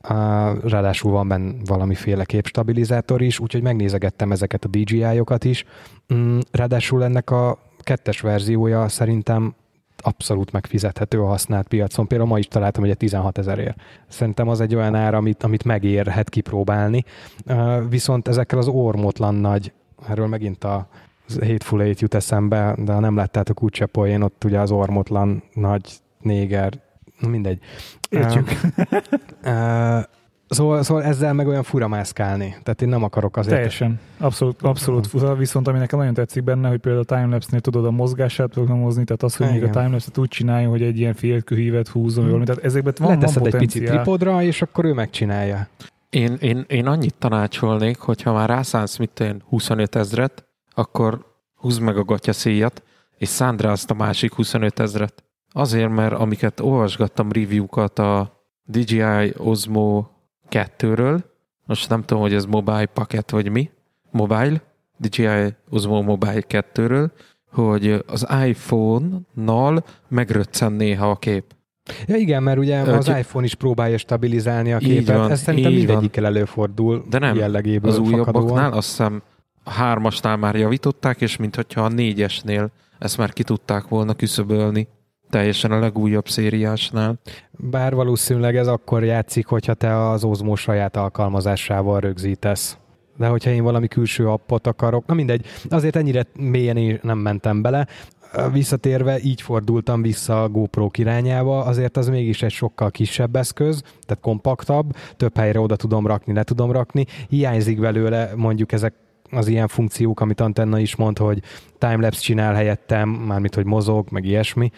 ráadásul van benne valamiféle képstabilizátor is, úgyhogy megnézegettem ezeket a dé jé í-okat is. Ráadásul ennek a kettes verziója szerintem abszolút megfizethető a használt piacon. Például ma is találtam, hogy egy tizenhat ezerért. Szerintem az egy olyan ár, amit, amit megérhet kipróbálni. Viszont ezekkel az ormótlan nagy, erről megint a Hateful Eight jut eszembe, de ha nem láttátok úgyse poén, ott ugye az ormótlan nagy néger, mindegy. Értjük. Uh, uh, Szóval, szóval ezzel meg olyan fura mászkálni. Tehát én nem akarok azért... Teljesen. Abszolút, abszolút fura. Viszont ami nekem nagyon tetszik benne, hogy például a timelapse-nél tudod a mozgását programozni, tehát az, hogy még a timelapse-et úgy csinálja, hogy egy ilyen félkőhívet húzom, hmm. tehát ezekben van, van Leteszed potenciál. egy picit tripodra, és akkor ő megcsinálja. Én, én, én annyit tanácsolnék, hogyha már rászánsz mit én huszonöt ezret, akkor húzd meg a gatyaszéjat, és szánd rá azt a másik huszonöt ezret. Azért, mert amiket olvasgattam review-kat a dé jé í Osmo kettőről, most nem tudom, hogy ez mobile paket vagy mi, mobile, dé jé í Osmo Mobile kettőről, hogy az iPhone-nal megröccen néha a kép. Ja igen, mert ugye Ö, az iPhone is próbálja stabilizálni a képet, van, ez szerintem mindegyikkel előfordul. De nem, jellegéből az fakadóan. újabbaknál azt hiszem a hármasnál már javították, és minthogyha a négyesnél ezt már ki tudták volna küszöbölni. Teljesen a legújabb szériásnál. Bár valószínűleg ez akkor játszik, hogyha te az Osmo saját alkalmazásával rögzítesz. De hogyha én valami külső appot akarok, na mindegy, azért ennyire mélyen én nem mentem bele. Visszatérve így fordultam vissza a GoPro irányába, azért az mégis egy sokkal kisebb eszköz, tehát kompaktabb, több helyre oda tudom rakni, le tudom rakni. Hiányzik belőle mondjuk ezek az ilyen funkciók, amit Antenna is mond, hogy timelapse csinál helyettem, mármint, hogy mozog, meg ilyesmi.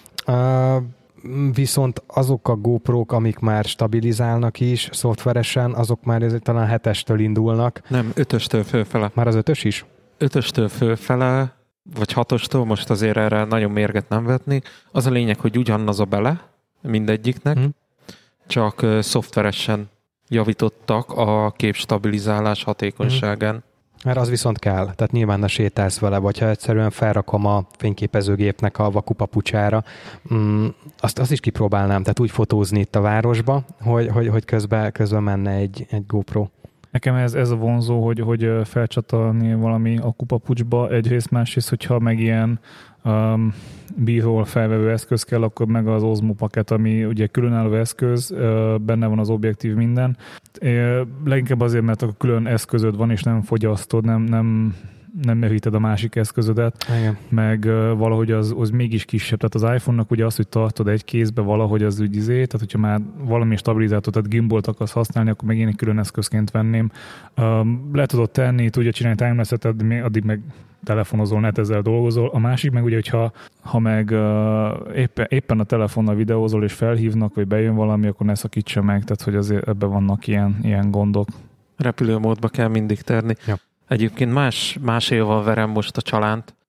Uh, viszont azok a GoPro-k, amik már stabilizálnak is szoftveresen, azok már ezért talán hetestől indulnak. Nem, ötöstől fölfele. Már az ötös is? Ötöstől fölfele, vagy hatostól, most azért erre nagyon mérget nem vetnék. Az a lényeg, hogy ugyanaz a bele mindegyiknek, hmm. csak uh, szoftveresen javítottak a képstabilizálás hatékonyságán. Hmm. Mert az viszont kell, tehát nyilván ne sétálsz vele, vagy ha egyszerűen felrakom a fényképezőgépnek a vakupapucsára, mm, azt, azt is kipróbálnám, tehát úgy fotózni itt a városba, hogy, hogy, hogy közben, közben menne egy, egy GoPro. Nekem ez, ez a vonzó, hogy, hogy felcsatolni valami akupapucsba, egyrészt, másrészt, hogyha meg ilyen um, bírról felvevő eszköz kell, akkor meg az Osmo paket, ami ugye különálló eszköz, uh, benne van az objektív minden. Uh, leginkább azért, mert a külön eszközöd van, és nem fogyasztod, nem, nem, nem meríted a másik eszközödet, igen. Meg uh, valahogy az, az mégis kisebb. Tehát az iPhone-nak ugye azt, hogy tartod egy kézbe valahogy az úgy izé, tehát hogyha már valami stabilizátor, tehát gimbalt akarsz használni, akkor meg én egy külön eszközként venném. Um, le tudod tenni, tudja csinálni timelapse-et, addig, addig meg telefonozol, netezzel dolgozol. A másik meg ugye, hogyha ha meg uh, éppen, éppen a telefonnal videózol és felhívnak, vagy bejön valami, akkor ne szakítsa meg, tehát hogy azért ebben vannak ilyen, ilyen gondok. Repülőmódba kell mindig terni. Ja. Egyébként más, más élval verem most a csalánt.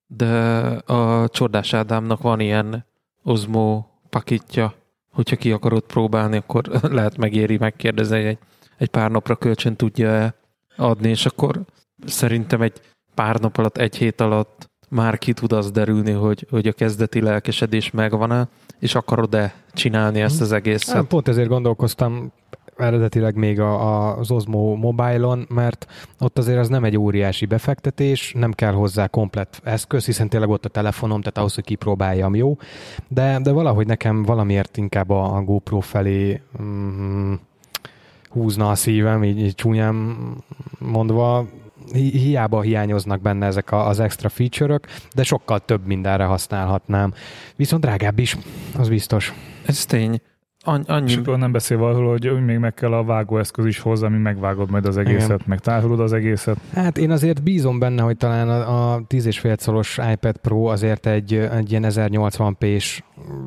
de a Csordás Ádámnak van ilyen Osmo pakitja, hogyha ki akarod próbálni, akkor lehet megéri megkérdezni, egy, egy pár napra kölcsön tudja adni, és akkor szerintem egy pár nap alatt, egy hét alatt már ki tud az derülni, hogy, hogy a kezdeti lelkesedés megvan-e, és akarod-e csinálni ezt az egészet. Hát, pont ezért gondolkoztam eredetileg még a, az Osmo Mobile-on, mert ott azért az nem egy óriási befektetés, nem kell hozzá komplett eszköz, hiszen tényleg ott a telefonom, tehát ahhoz, hogy kipróbáljam, jó. De, de valahogy nekem valamiért inkább a, a GoPro felé mm, húzna a szívem, így, így csúnyán mondva. Hi- hiába hiányoznak benne ezek a, az extra feature-ök, de sokkal több mindenre használhatnám. Viszont drágább is, az biztos. Ez tény. Annyi... És akkor nem beszél arról, hogy még meg kell a vágóeszköz is hozzá, ami megvágod majd az egészet, igen. Meg tárolod az egészet. Hát én azért bízom benne, hogy talán a, a tíz és fél colos iPad Pro azért egy, egy ilyen ezernyolcvan pé-s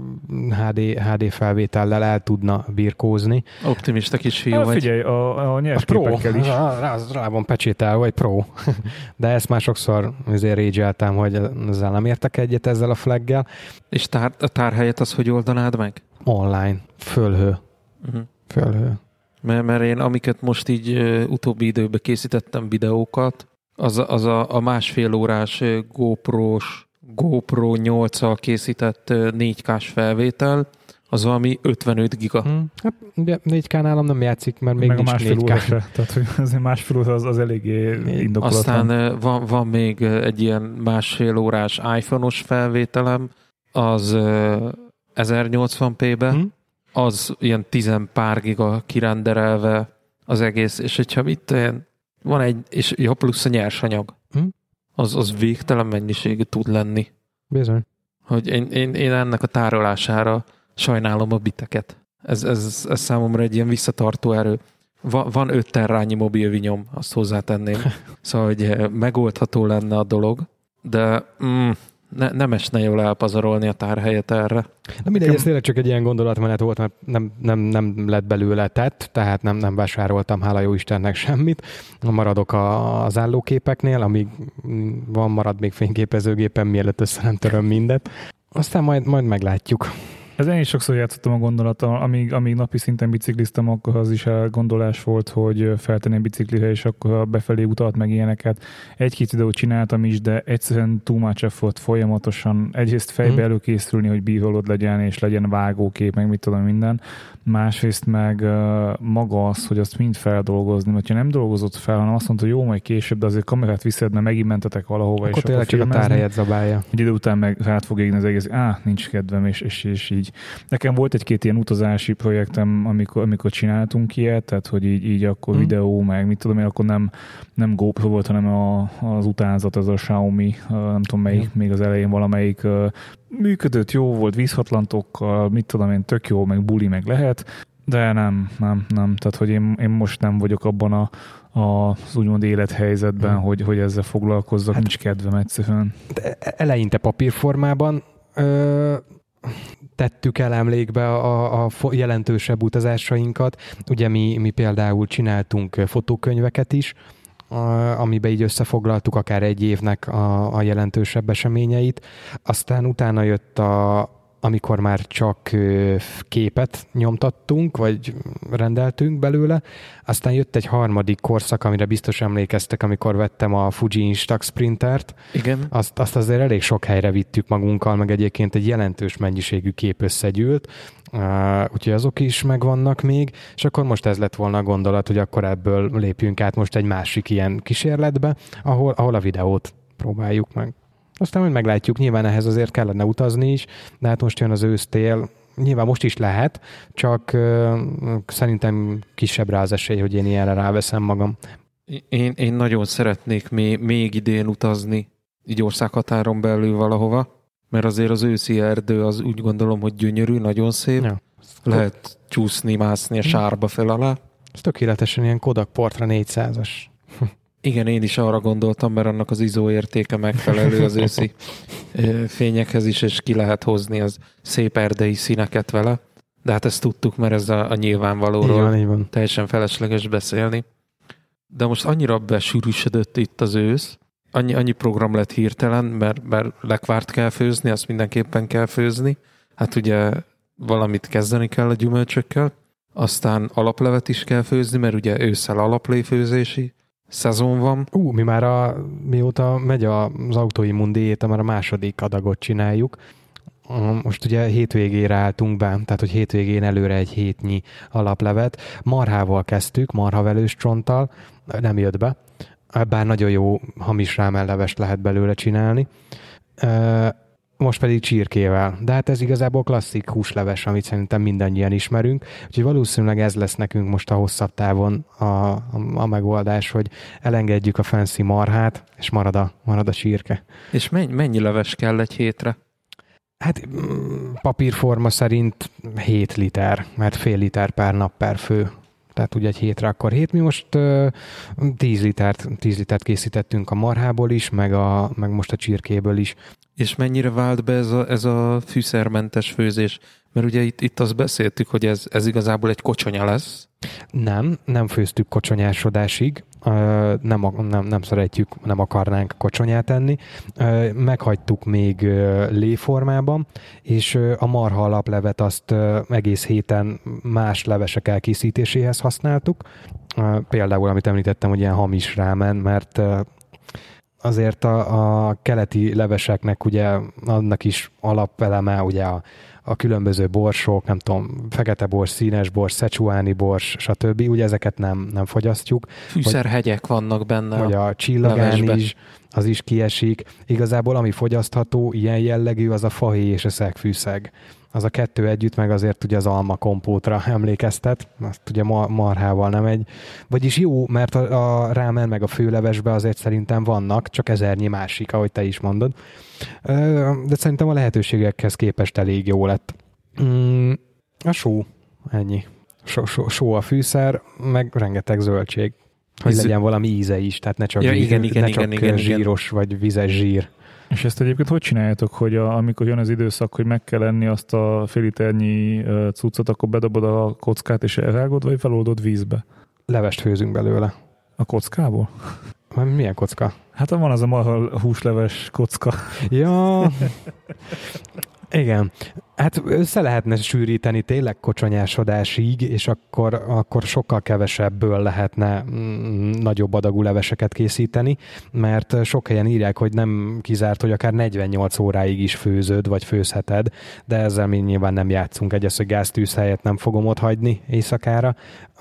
há dé, há dé felvétellel el tudna birkózni. Optimista kis fiú hát, vagy. Figyelj, a, a nyers képekkel is. Rá, rá, rá van pecsételve, vagy Pro. De ezt már sokszor azért rage-eltem, hogy ezzel nem értek egyet ezzel a flaggel. És tár, a tárhelyet az hogy oldanád meg? Online. Fölhő. Uh-huh. Fölhő. Mert, mert én amiket most így uh, utóbbi időben készítettem videókat, az, az a, a másfél órás uh, GoPro-s, GoPro nyolccal készített uh, négy ká-s felvétel, az valami ötvenöt giga. Hmm. Hát ugye négy ká nálam nem játszik, mert még meg nincs négy ká. Tehát hogy azért másfél óra az, az eléggé indokolatlan. Aztán uh, van, van még uh, egy ilyen másfél órás iPhone-os felvételem, az uh, ezernyolcvan pé-be, hmm. az ilyen tizen pár giga kirenderelve az egész, és hogyha itt van egy, és ja, plusz a nyersanyag, hmm. az, az végtelen mennyiségű tud lenni. Bizony. Hogy én, én, én ennek a tárolására sajnálom a biteket. Ez, ez, ez számomra egy ilyen visszatartó erő. Va, van öt terrányi mobilvinyom, azt hozzátenném. Szóval, hogy megoldható lenne a dolog, de mm, Ne, nem esne jól elpazarolni a tárhelyet erre. Na mindegy, ez tényleg csak egy ilyen gondolatmenet volt, mert nem, nem, nem lett belőle tett, tehát nem, nem vásároltam, hála jó Istennek semmit. Maradok a, az állóképeknél, amíg van, marad még fényképezőgépen, mielőtt össze nem töröm mindet. Aztán majd, majd meglátjuk. Ezen én is sokszor játszottam a gondolattal, amíg, amíg napi szinten bicikliztem, akkor az is elgondolás volt, hogy feltenném biciklire, és akkor befelé utat meg ilyeneket. Egy-két videót csináltam is, de egyszerűen too much effort folyamatosan. Egyrészt fejbe mm. előkészülni, hogy bírólod legyen, és legyen vágókép, meg mit tudom minden. Másrészt meg uh, maga az, hogy azt mind feldolgozni. Mert ha nem dolgozott fel, hanem azt mondta, hogy jó, majd később, de azért kamerát viszed, mert megint mentetek valahova. Akkor tényleg csak a tárhelyet zabálja. Egy idő után meg rá fog égni az egész, á, nincs kedvem, és, és, és így. Nekem volt egy-két ilyen utazási projektem, amikor, amikor csináltunk ilyet, tehát hogy így, így akkor mm. videó, meg mit tudom én, akkor nem, nem GoPro volt, hanem a, az utánzat, az a Xiaomi, nem tudom melyik, mm. még az elején valamelyik működött, jó volt, vízhatlantokkal, mit tudom én, tök jó, meg buli, meg lehet, de nem, nem, nem. Tehát, hogy én, én most nem vagyok abban a, a, az úgymond élethelyzetben, mm. hogy, hogy ezzel foglalkozzak, hát, nincs kedvem egyszerűen. Eleinte papírformában ö, tettük el emlékbe a, a jelentősebb utazásainkat. Ugye mi, mi például csináltunk fotókönyveket is, amiben így összefoglaltuk akár egy évnek a, a jelentősebb eseményeit. Aztán utána jött a, amikor már csak képet nyomtattunk, vagy rendeltünk belőle. Aztán jött egy harmadik korszak, amire biztos emlékeztek, amikor vettem a Fuji Instax printert. Igen. Azt, azt azért elég sok helyre vittük magunkkal, meg egyébként egy jelentős mennyiségű kép összegyűlt. Uh, úgyhogy azok is megvannak még, és akkor most ez lett volna a gondolat, hogy akkor ebből lépjünk át most egy másik ilyen kísérletbe, ahol, ahol a videót próbáljuk meg. Aztán majd meglátjuk, nyilván ehhez azért kellene utazni is, de hát most jön az ősztél, nyilván most is lehet, csak uh, szerintem kisebb rá az esély, hogy én ilyenre ráveszem magam. Én, én nagyon szeretnék még, még idén utazni, így országhatáron belül valahova, mert azért az őszi erdő az úgy gondolom, hogy gyönyörű, nagyon szép. Ja. Lehet csúszni, mászni a sárba fel alá. Ez tökéletesen ilyen Kodak Portra négyszázas. Igen, én is arra gondoltam, mert annak az izó értéke megfelelő az őszi fényekhez is, és ki lehet hozni az szép erdei színeket vele. De hát ezt tudtuk, mert ez a, a nyilvánvalóról így van, így van. Teljesen felesleges beszélni. De most annyira besűrűsödött itt az ősz, annyi, annyi program lett hirtelen, mert, mert lekvárt kell főzni, azt mindenképpen kell főzni. Hát ugye valamit kezdeni kell a gyümölcsökkel, aztán alaplevet is kell főzni, mert ugye ősszel alapléfőzési szezon van. Ú, mi már a, mióta megy az autóimmun diéta, már a második adagot csináljuk. Most ugye hétvégére álltunk be, tehát hogy hétvégén előre egy hétnyi alaplevet. Marhával kezdtük, marhavelős csonttal, nem jött be. Bár nagyon jó hamis rámellevest lehet belőle csinálni. Most pedig csirkével. De hát ez igazából klasszik húsleves, amit szerintem mindannyian ismerünk. Úgyhogy valószínűleg ez lesz nekünk most a hosszabb távon a, a, a megoldás, hogy elengedjük a fancy marhát, és marad a, marad a csirke. És mennyi, mennyi leves kell egy hétre? Hát papírforma szerint hét liter, mert fél liter per nap per fő. Tehát ugye egy hétre akkor hét. Mi most uh, tíz litert, tíz litert készítettünk a marhából is, meg, a, meg most a csirkéből is. És mennyire vált be ez a, ez a fűszermentes főzés? Mert ugye itt, itt azt beszéltük, hogy ez, ez igazából egy kocsonya lesz. Nem, nem főztük kocsonyásodásig. Nem, nem, nem szeretjük, nem akarnánk kocsonyát enni. Meghagytuk még léformában, és a marha alaplevet azt egész héten más levesek elkészítéséhez használtuk. Például, amit említettem, hogy ilyen hamis rámen, mert azért a, a keleti leveseknek ugye annak is alapeleme ugye a, a különböző borsok, nem tudom, fekete bors, színes bors, szecsuáni bors, stb. Ugye ezeket nem, nem fogyasztjuk. Fűszerhegyek vannak benne. Vagy a csillagán is, az is kiesik. Igazából ami fogyasztható, ilyen jellegű, az a fahéj és a szegfűszeg. Az a kettő együtt meg azért ugye az alma kompótra emlékeztet, azt ugye marhával nem egy. Vagyis jó, mert a, a rámen meg a főlevesbe azért szerintem vannak, csak ezernyi másik, ahogy te is mondod. De szerintem a lehetőségekhez képest elég jó lett. A só, ennyi. Só, só, só a fűszer, meg rengeteg zöldség. Hogy Ez legyen valami íze is, tehát ne csak, ja, víz, igen, igen, ne igen, csak igen, zsíros igen. vagy vizes zsír. És ezt egyébként hogy csináljátok, hogy a, amikor jön az időszak, hogy meg kell enni azt a fél liternyi cuccot, akkor bedobod a kockát és elrágod, vagy feloldod vízbe? Levest főzünk belőle. A kockából? Milyen kocka? Hát van az a marha húsleves kocka. Ja, igen. Hát össze lehetne sűríteni tényleg kocsonyásodásig, és akkor, akkor sokkal kevesebből lehetne mm, nagyobb adagú leveseket készíteni, mert sok helyen írják, hogy nem kizárt, hogy akár negyvennyolc óráig is főzöd, vagy főzheted, de ezzel mi nyilván nem játszunk. Egyes, hogy gáztűz helyett nem fogom ott hagyni éjszakára,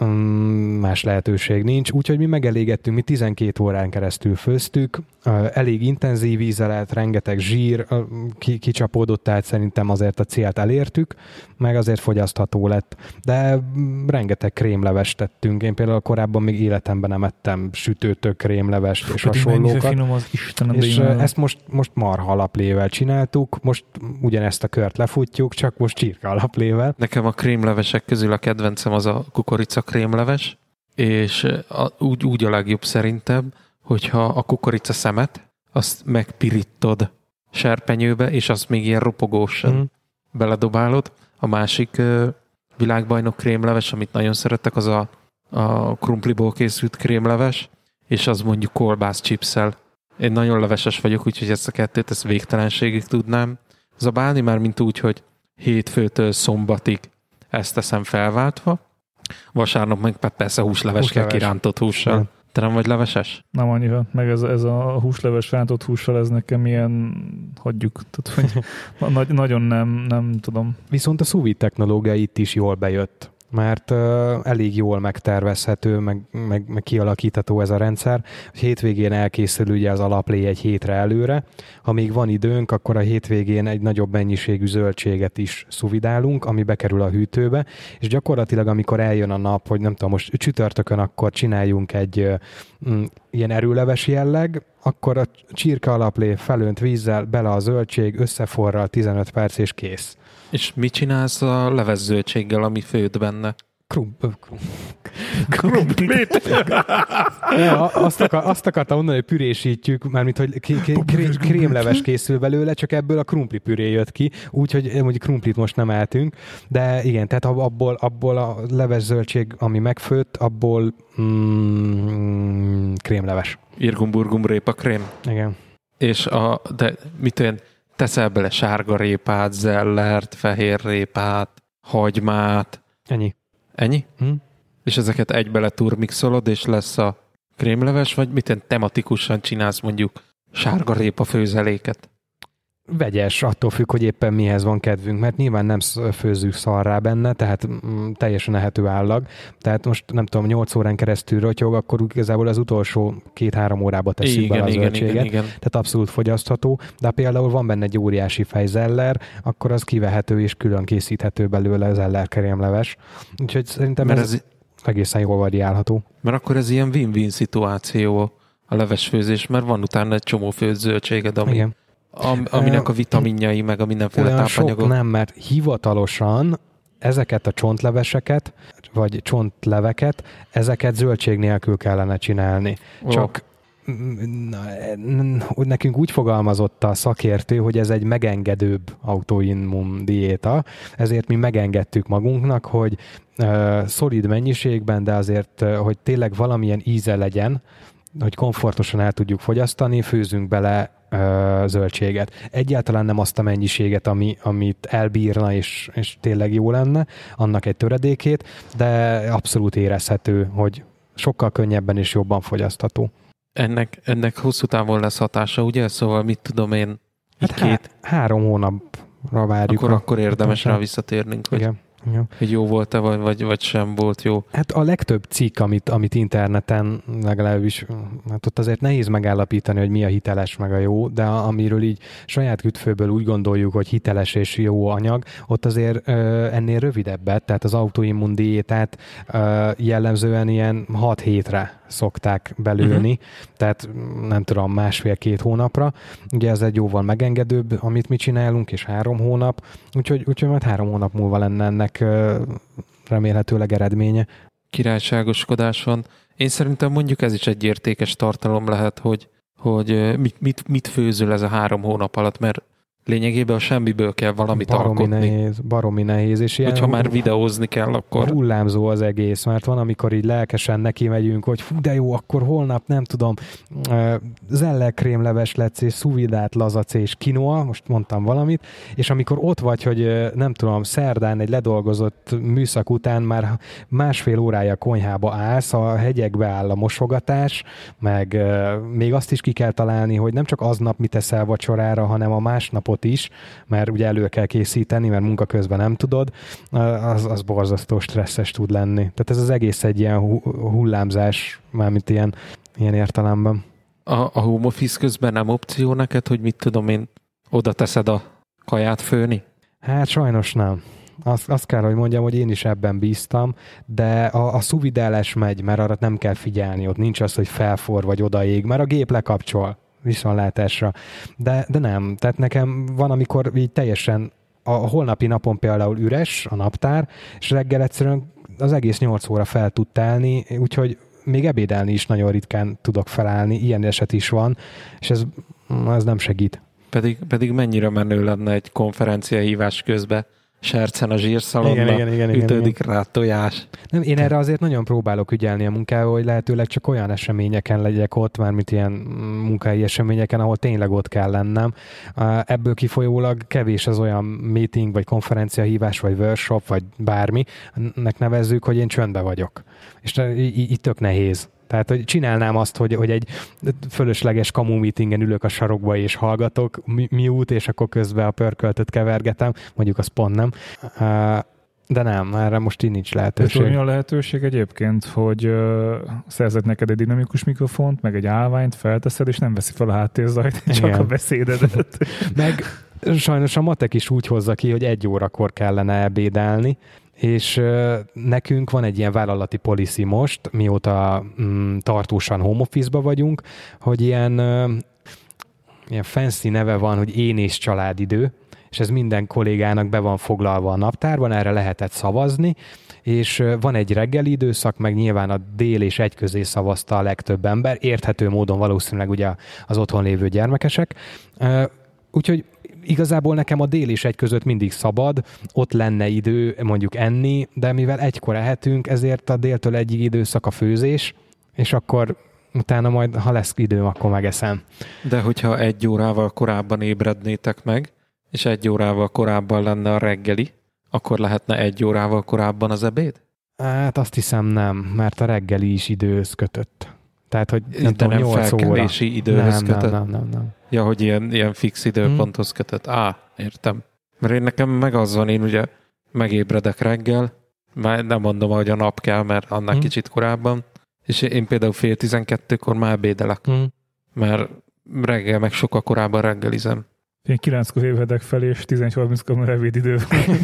mm, más lehetőség nincs, úgyhogy mi megelégettünk, mi tizenkét órán keresztül főztük, elég intenzív íze lett, rengeteg zsír kicsapódott, tehát szerintem azért a célt elértük, meg azért fogyasztható lett. De rengeteg krémlevest tettünk. Én például korábban még életemben nem ettem sütőtök, krémlevest és hasonlókat. Finom az Istenem, és ezt most, most marha alaplével csináltuk, most ugyanezt a kört lefutjuk, csak most csirke alaplével. Nekem a krémlevesek közül a kedvencem az a kukorica krémleves, és a, úgy, úgy a legjobb szerintem, hogyha a kukorica szemet, azt megpirítod serpenyőbe, és azt még ilyen ropogósan mm. beledobálod. A másik uh, világbajnok krémleves, amit nagyon szeretek, az a, a krumpliból készült krémleves, és az mondjuk kolbász chipsszel. Én nagyon leveses vagyok, úgyhogy ezt a kettőt ezt végtelenségig tudnám zabálni, már mint úgy, hogy hétfőtől szombatig ezt teszem felváltva. Vasárnap meg persze húsleves kell kirántott hússal. Mm. Te nem vagy leveses? Nem annyira, meg ez, ez a húsleves rántott hússal, ez nekem ilyen, hagyjuk, tehát, hogy na, nagyon nem, nem tudom. Viszont a sous vide technológia itt is jól bejött, mert uh, elég jól megtervezhető, meg, meg, meg kialakítható ez a rendszer. Hétvégén elkészül ugye az alaplé egy hétre előre. Ha még van időnk, akkor a hétvégén egy nagyobb mennyiségű zöldséget is szuvidálunk, ami bekerül a hűtőbe, és gyakorlatilag amikor eljön a nap, hogy nem tudom, most csütörtökön, akkor csináljunk egy mm, ilyen erőleves jelleg, akkor a csirke alaplé felönt vízzel, bele a zöldség, összeforral tizenöt perc és kész. És mit csinálsz a leves zöldséggel, ami főd benne? Krumplit. Krumplit. Ja, azt, akar, azt akartam mondani, hogy pürésítjük, mármint, hogy k- k- k- krémleves készül belőle, csak ebből a krumpli püré jött ki, úgyhogy mondjuk krumplit most nem eltünk, de igen, tehát abból, abból a leves zöldség, ami megfőtt, abból mm, krémleves. Irgum-burgum répa krém. Igen. És a, de mit olyan, teszel bele sárga répát, zellert, fehér répát, hagymát. Ennyi. Ennyi? Hm? És ezeket egybe leturmixolod, és lesz a krémleves, vagy mit olyan tematikusan csinálsz mondjuk sárga répa főzeléket? Vegyes, attól függ, hogy éppen mihez van kedvünk, mert nyilván nem főzzük szarrá benne, tehát mm, teljesen ehető állag. Tehát most nem tudom, nyolc órán keresztül rotyog, akkor igazából az utolsó két-három órába tesszük igen, bele a igen, zöldséget. igen, igen. Tehát abszolút fogyasztható, de például van benne egy óriási fejzeller, akkor az kivehető és külön készíthető belőle zeller krémleves. Úgyhogy szerintem mert ez, ez egészen jól variálható. Mert akkor ez ilyen win-win szituáció a levesfőzés, mert van utána egy csomó főtt zöldséged, ami, Igen. am, aminek a vitaminjai, meg a mindenféle Olyan tápanyagok. sok nem, mert hivatalosan ezeket a csontleveseket, vagy csontleveket, ezeket zöldség nélkül kellene csinálni. Oh. Csak nekünk úgy fogalmazott a szakértő, hogy ez egy megengedőbb autoimmun diéta, ezért mi megengedtük magunknak, hogy uh, szolid mennyiségben, de azért, uh, hogy tényleg valamilyen íze legyen, hogy komfortosan el tudjuk fogyasztani, főzünk bele uh, zöldséget. Egyáltalán nem azt a mennyiséget, ami, amit elbírna és, és tényleg jó lenne, annak egy töredékét, de abszolút érezhető, hogy sokkal könnyebben és jobban fogyasztható. Ennek, ennek hosszú távon lesz hatása, ugye? Szóval mit tudom én, Hát két... há- három hónapra várjuk. Akkor, a, akkor érdemes a, rá visszatérnünk, hogy, igen, igen. hogy jó volt-e, vagy, vagy, vagy sem volt jó. Hát a legtöbb cikk, amit, amit interneten legalábbis, hát ott azért nehéz megállapítani, hogy mi a hiteles meg a jó, de amiről így saját kütfőből úgy gondoljuk, hogy hiteles és jó anyag, ott azért ö, ennél rövidebbet, tehát az autoimmun diétát ö, jellemzően ilyen hat hétre szokták belőni, uh-huh. tehát nem tudom, másfél-két hónapra. Ugye ez egy jóval megengedőbb, amit mi csinálunk, és három hónap, úgyhogy, úgyhogy majd három hónap múlva lenne ennek ö, remélhetőleg eredménye. Királyságoskodáson. Én szerintem mondjuk ez is egy értékes tartalom lehet, hogy, hogy mit, mit, mit főzöl ez a három hónap alatt, mert lényegében a semmiből kell valamit baromi alkotni. Nehéz, baromi nehéz. És hogyha már videózni kell, akkor... Hullámzó az egész, mert van, amikor így lelkesen neki megyünk, hogy fú, de jó, akkor holnap, nem tudom, zellekrémleves letsz és szuvidát lazac és kinoa, most mondtam valamit, és amikor ott vagy, hogy nem tudom, szerdán egy ledolgozott műszak után már másfél órája konyhába állsz, a hegyekbe áll a mosogatás, meg még azt is ki kell találni, hogy nem csak aznap mit teszel vacsorára, hanem a másnapot is, mert ugye elő kell készíteni, mert munka közben nem tudod, az, az borzasztó stresszes tud lenni. Tehát ez az egész egy ilyen hullámzás, mármint ilyen, ilyen értelemben. A, a home office közben nem opció neked, hogy mit tudom én, oda teszed a kaját főni? Hát sajnos nem. Azt, azt kell, hogy mondjam, hogy én is ebben bíztam, de a, a szuvideles megy, mert arra nem kell figyelni, ott nincs az, hogy felfor vagy odaég, mert a gép lekapcsol viszontlátásra. De, de nem. Tehát nekem van, amikor így teljesen a holnapi napon például üres a naptár, és reggel egyszerűen az egész nyolc óra fel tud telni, úgyhogy még ebédelni is nagyon ritkán tudok felállni, ilyen eset is van, és ez, ez nem segít. Pedig, pedig mennyire menő lenne egy konferencia hívás közben sercen a zsírszalonna, igen, igen, igen, ütődik igen. rá tojás. Nem, én erre azért nagyon próbálok ügyelni a munkába, hogy lehetőleg csak olyan eseményeken legyek ott, mármint ilyen munkai eseményeken, ahol tényleg ott kell lennem. Ebből kifolyólag kevés az olyan meeting, vagy konferencia hívás, vagy workshop, vagy bármi, ennek nevezzük, hogy én csöndbe vagyok. És így tök nehéz. Tehát, hogy csinálnám azt, hogy, hogy egy fölösleges kamu meetingen ülök a sarokba és hallgatok mute, és akkor közben a pörköltöt kevergetem, mondjuk az pont nem. De nem, erre most így nincs lehetőség. Ez olyan lehetőség egyébként, hogy uh, szerzed neked egy dinamikus mikrofont, meg egy állványt, felteszed, és nem veszi fel a háttérzajt, csak igen. A beszédedet. Meg sajnos a matek is úgy hozza ki, hogy egy órakor kellene ebédelni, és uh, nekünk van egy ilyen vállalati policy most, mióta um, tartósan home office-ba vagyunk, hogy ilyen, uh, ilyen fancy neve van, hogy én és családidő, és ez minden kollégának be van foglalva a naptárban, erre lehetett szavazni, és van egy reggeli időszak, meg nyilván a dél és egy közé szavazta a legtöbb ember, érthető módon valószínűleg ugye az otthon lévő gyermekesek. Úgyhogy igazából nekem a dél és egy között mindig szabad, ott lenne idő mondjuk enni, de mivel egykor ehetünk, ezért a déltől egyig időszak a főzés, és akkor utána majd, ha lesz időm, akkor megeszem. De hogyha egy órával korábban ébrednétek meg, és egy órával korábban lenne a reggeli, akkor lehetne egy órával korábban az ebéd? Hát azt hiszem nem, mert a reggeli is időhöz kötött. Tehát, hogy nem De tudom, nem nyolc felkelési óra. időhöz nem, kötött? Nem, nem, nem, nem. Ja, hogy ilyen, ilyen fix időponthoz kötött. Á, értem. Mert én nekem meg az van, én ugye megébredek reggel, már nem mondom, hogy a nap kell, mert annál hmm. kicsit korábban, és én például fél tizenkettőkor már ebédelek, hmm. mert reggel meg sokkal korábban reggelizem. Én kilenckor ébredek fel, és tizenegy harminckor már ebédidő van.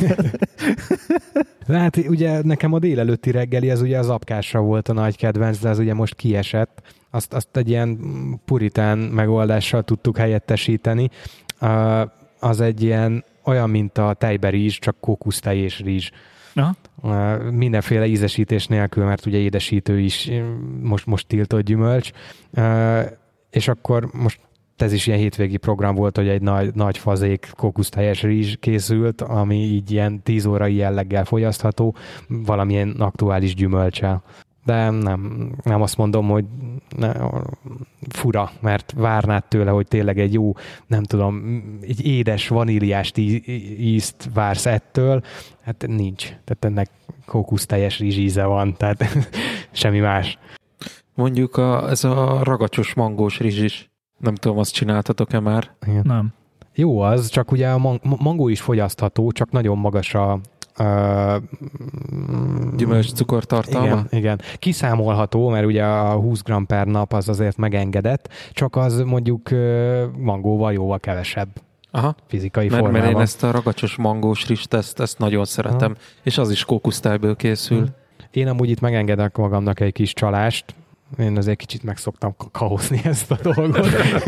Hát ugye nekem a délelőtti reggeli, az ugye az apkásra volt a nagy kedvenc, de az ugye most kiesett. Azt, azt egy ilyen puritán megoldással tudtuk helyettesíteni. Uh, az egy ilyen olyan, mint a tejberizs, csak kókusztej és rizs. Aha. Uh, mindenféle ízesítés nélkül, mert ugye édesítő is most, most tiltott gyümölcs. Uh, és akkor most ez is ilyen hétvégi program volt, hogy egy nagy, nagy fazék kókusztejes rizs készült, ami így ilyen tíz órai jelleggel fogyasztható, valamilyen aktuális gyümölcsel. De nem, nem azt mondom, hogy ne, fura, mert várnád tőle, hogy tényleg egy jó, nem tudom, egy édes, vaníliás ízt vársz ettől. Hát nincs. Tehát ennek kókusztejes rizs íze van, tehát semmi más. Mondjuk a, ez a ragacsos mangós rizs is. Nem tudom, azt csináltatok-e már? Igen. Nem. Jó az, csak ugye a man- mangó is fogyasztható, csak nagyon magas a uh, gyümölcs cukortartalma? Igen, igen. Kiszámolható, mert ugye a húsz gramm per nap az azért megengedett, csak az mondjuk uh, mangóval jóval kevesebb. Aha. Fizikai mert, formában. Mert én ezt a ragacsos mangós rizst, ezt, ezt nagyon szeretem, aha. És az is kókusztejből készül. Én amúgy itt megengedek magamnak egy kis csalást, én azért kicsit meg szoktam kakaózni ezt a dolgot.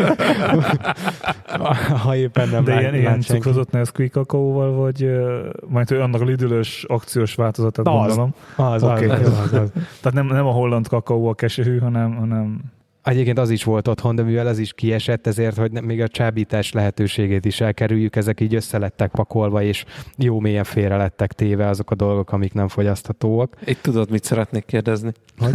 Ha éppen nem De lát, ilyen, lát ilyen senki. cukrozott Nesquik kakaóval, vagy uh, majd annak a lidülős akciós változatát Na, gondolom. Az, Okay. az, az, az, az. Tehát nem, nem a holland kakaó a kesehű, hanem, hanem... Egyébként az is volt otthon, de mivel ez is kiesett, ezért, hogy még a csábítás lehetőségét is elkerüljük, ezek így össze lettek pakolva, és jó mélyen félre lettek téve azok a dolgok, amik nem fogyaszthatóak. Itt tudod, mit szeretnék kérdezni? Hogy?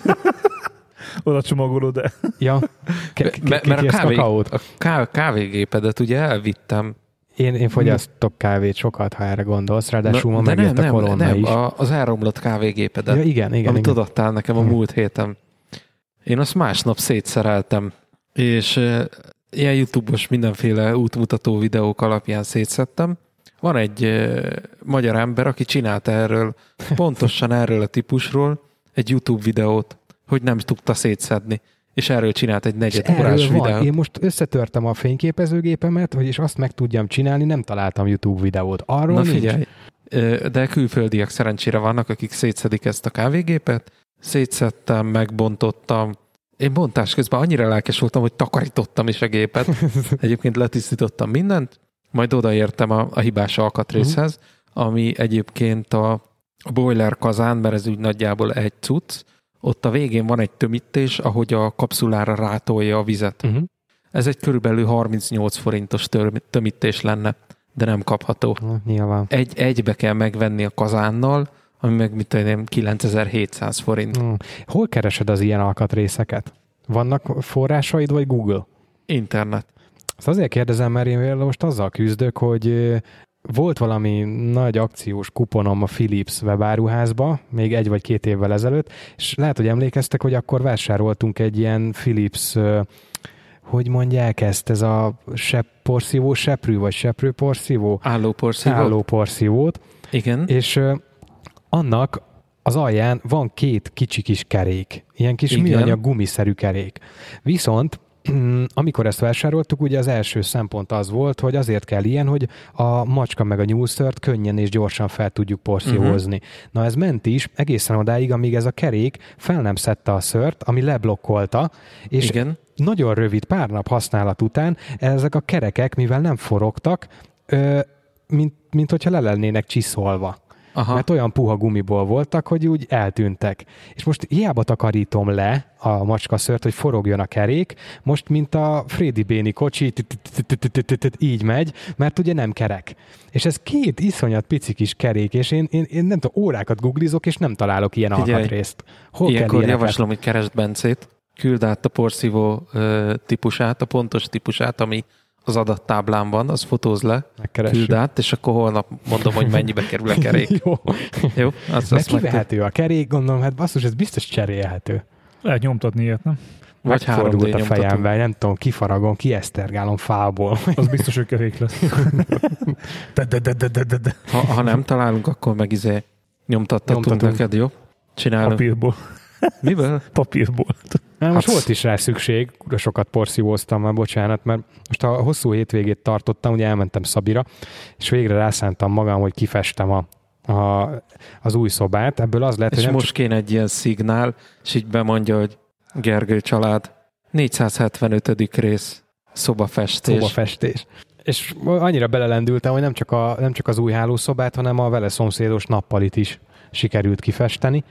Oda csomagolod, de... Ja, K- mert a, kávé, a ká- kávégépedet ugye elvittem. Én, én fogyasztok kávét sokat, ha erre gondolsz, ráadásul ma de megjött nem, a korona nem, is. A, az elromlott kávégépedet. Ja, igen, igen. Amit igen. odaadtál nekem a múlt héten. Én azt másnap szétszereltem, és e, ilyen YouTube-os mindenféle útmutató videók alapján szétszedtem. Van egy e, magyar ember, aki csinált erről, pontosan erről a típusról egy YouTube videót, hogy nem tudta szétszedni. És erről csinált egy negyed órás videót. Én most összetörtem a fényképezőgépemet, hogy és azt meg tudjam csinálni, nem találtam YouTube videót. Arról Na nincs. figyelj, de külföldiek szerencsére vannak, akik szétszedik ezt a kávégépet. Szétszedtem, megbontottam. Én bontás közben annyira lelkes voltam, hogy takarítottam is a gépet. Egyébként letisztítottam mindent, majd odaértem a, a hibás alkatrészhez, ami egyébként a, a boiler kazán, mert ez úgy nagyjából egy cucc. Ott a végén van egy tömítés, ahogy a kapszulára rátolja a vizet. Uh-huh. Ez egy körülbelül harmincnyolc forintos tömítés lenne, de nem kapható. Uh, nyilván. Egy, egybe kell megvenni a kazánnal, ami meg mit tudom, kilencezer-hétszáz forint. Uh. Hol keresed az ilyen alkatrészeket? Vannak forrásaid, vagy Google? Internet. Ezt azért kérdezem, mert én most azzal küzdök, hogy volt valami nagy akciós kuponom a Philips webáruházba, még egy vagy két évvel ezelőtt, és lehet, hogy emlékeztek, hogy akkor vásároltunk egy ilyen Philips, hogy mondják ezt, ez a sepp, porszívó seprű, vagy seprő porszívó? Álló porszívót. Álló porszívót. Igen. És annak az alján van két kicsi kis kerék, ilyen kis igen. műanyag gumiszerű kerék. Viszont amikor ezt vásároltuk, ugye az első szempont az volt, hogy azért kell ilyen, hogy a macska meg a nyúlszört könnyen és gyorsan fel tudjuk porszívózni. Uh-huh. Na ez ment is egészen odáig, amíg ez a kerék fel nem szedte a szört, ami leblokkolta, és igen. nagyon rövid pár nap használat után ezek a kerekek, mivel nem forogtak, ö, mint, mint hogyha le lennének csiszolva. Aha. Mert olyan puha gumiból voltak, hogy úgy eltűntek. És most hiába takarítom le a macskaszőrt, hogy forogjon a kerék, most mint a Frédi Béni kocsi így megy, mert ugye nem kerek. És ez két iszonyat pici kis kerék, és én, én, én nem tudom, órákat googlizok, és nem találok ilyen alkatrészt. Hol ilyenkor javaslom, hogy keresd Bencét, küld át a porszívó uh, típusát, a pontos típusát, ami az adattáblán van, az fotóz le, küld át, és akkor holnap mondom, hogy mennyibe kerül a kerék. Jó. Jó? Azt, Mert kivehető a kerék, gondolom, hát basszus, ez biztos cserélhető. Lehet nyomtatni ilyet, nem? Vagy három dé a fejemben, nem tudom, kifaragom, kiesztergálom fából. Az biztos, hogy kerék lesz. de, de, de, de, de, de. Ha, ha nem találunk, akkor meg izé nyomtattatunk neked, jó? Csinálunk. Papírból. Miből? Papírból. Na, most hát volt is rá szükség, sokat porszívóztam már, bocsánat, mert most a hosszú hétvégét tartottam, ugye elmentem Szabira, és végre rászántam magam, hogy kifestem a, a, az új szobát. Ebből az lehet, és hogy most csak... kéne egy ilyen szignál, és így bemondja, hogy Gergő család, négyszázhetvenötödik rész, szobafestés. Szobafestés. És annyira belelendültem, hogy nem csak, a, nem csak az új hálószobát, hanem a vele szomszédos nappalit is sikerült kifesteni.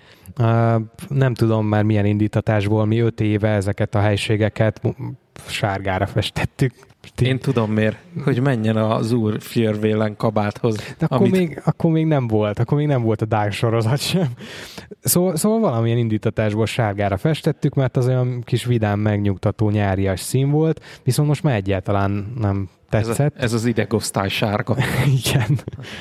Nem tudom már milyen indítatásból, mi öt éve ezeket a helységeket sárgára festettük. Én tudom miért, hogy menjen az úr Fjörvélen kabáthoz. De akkor, amit... még, akkor még nem volt, akkor még nem volt a Dark sorozat sem. Szóval, szóval valamilyen indítatásból sárgára festettük, mert az olyan kis vidám, megnyugtató nyárias szín volt, viszont most már egyáltalán nem tetszett. Ez, a, ez az idegosztály sárga. Igen.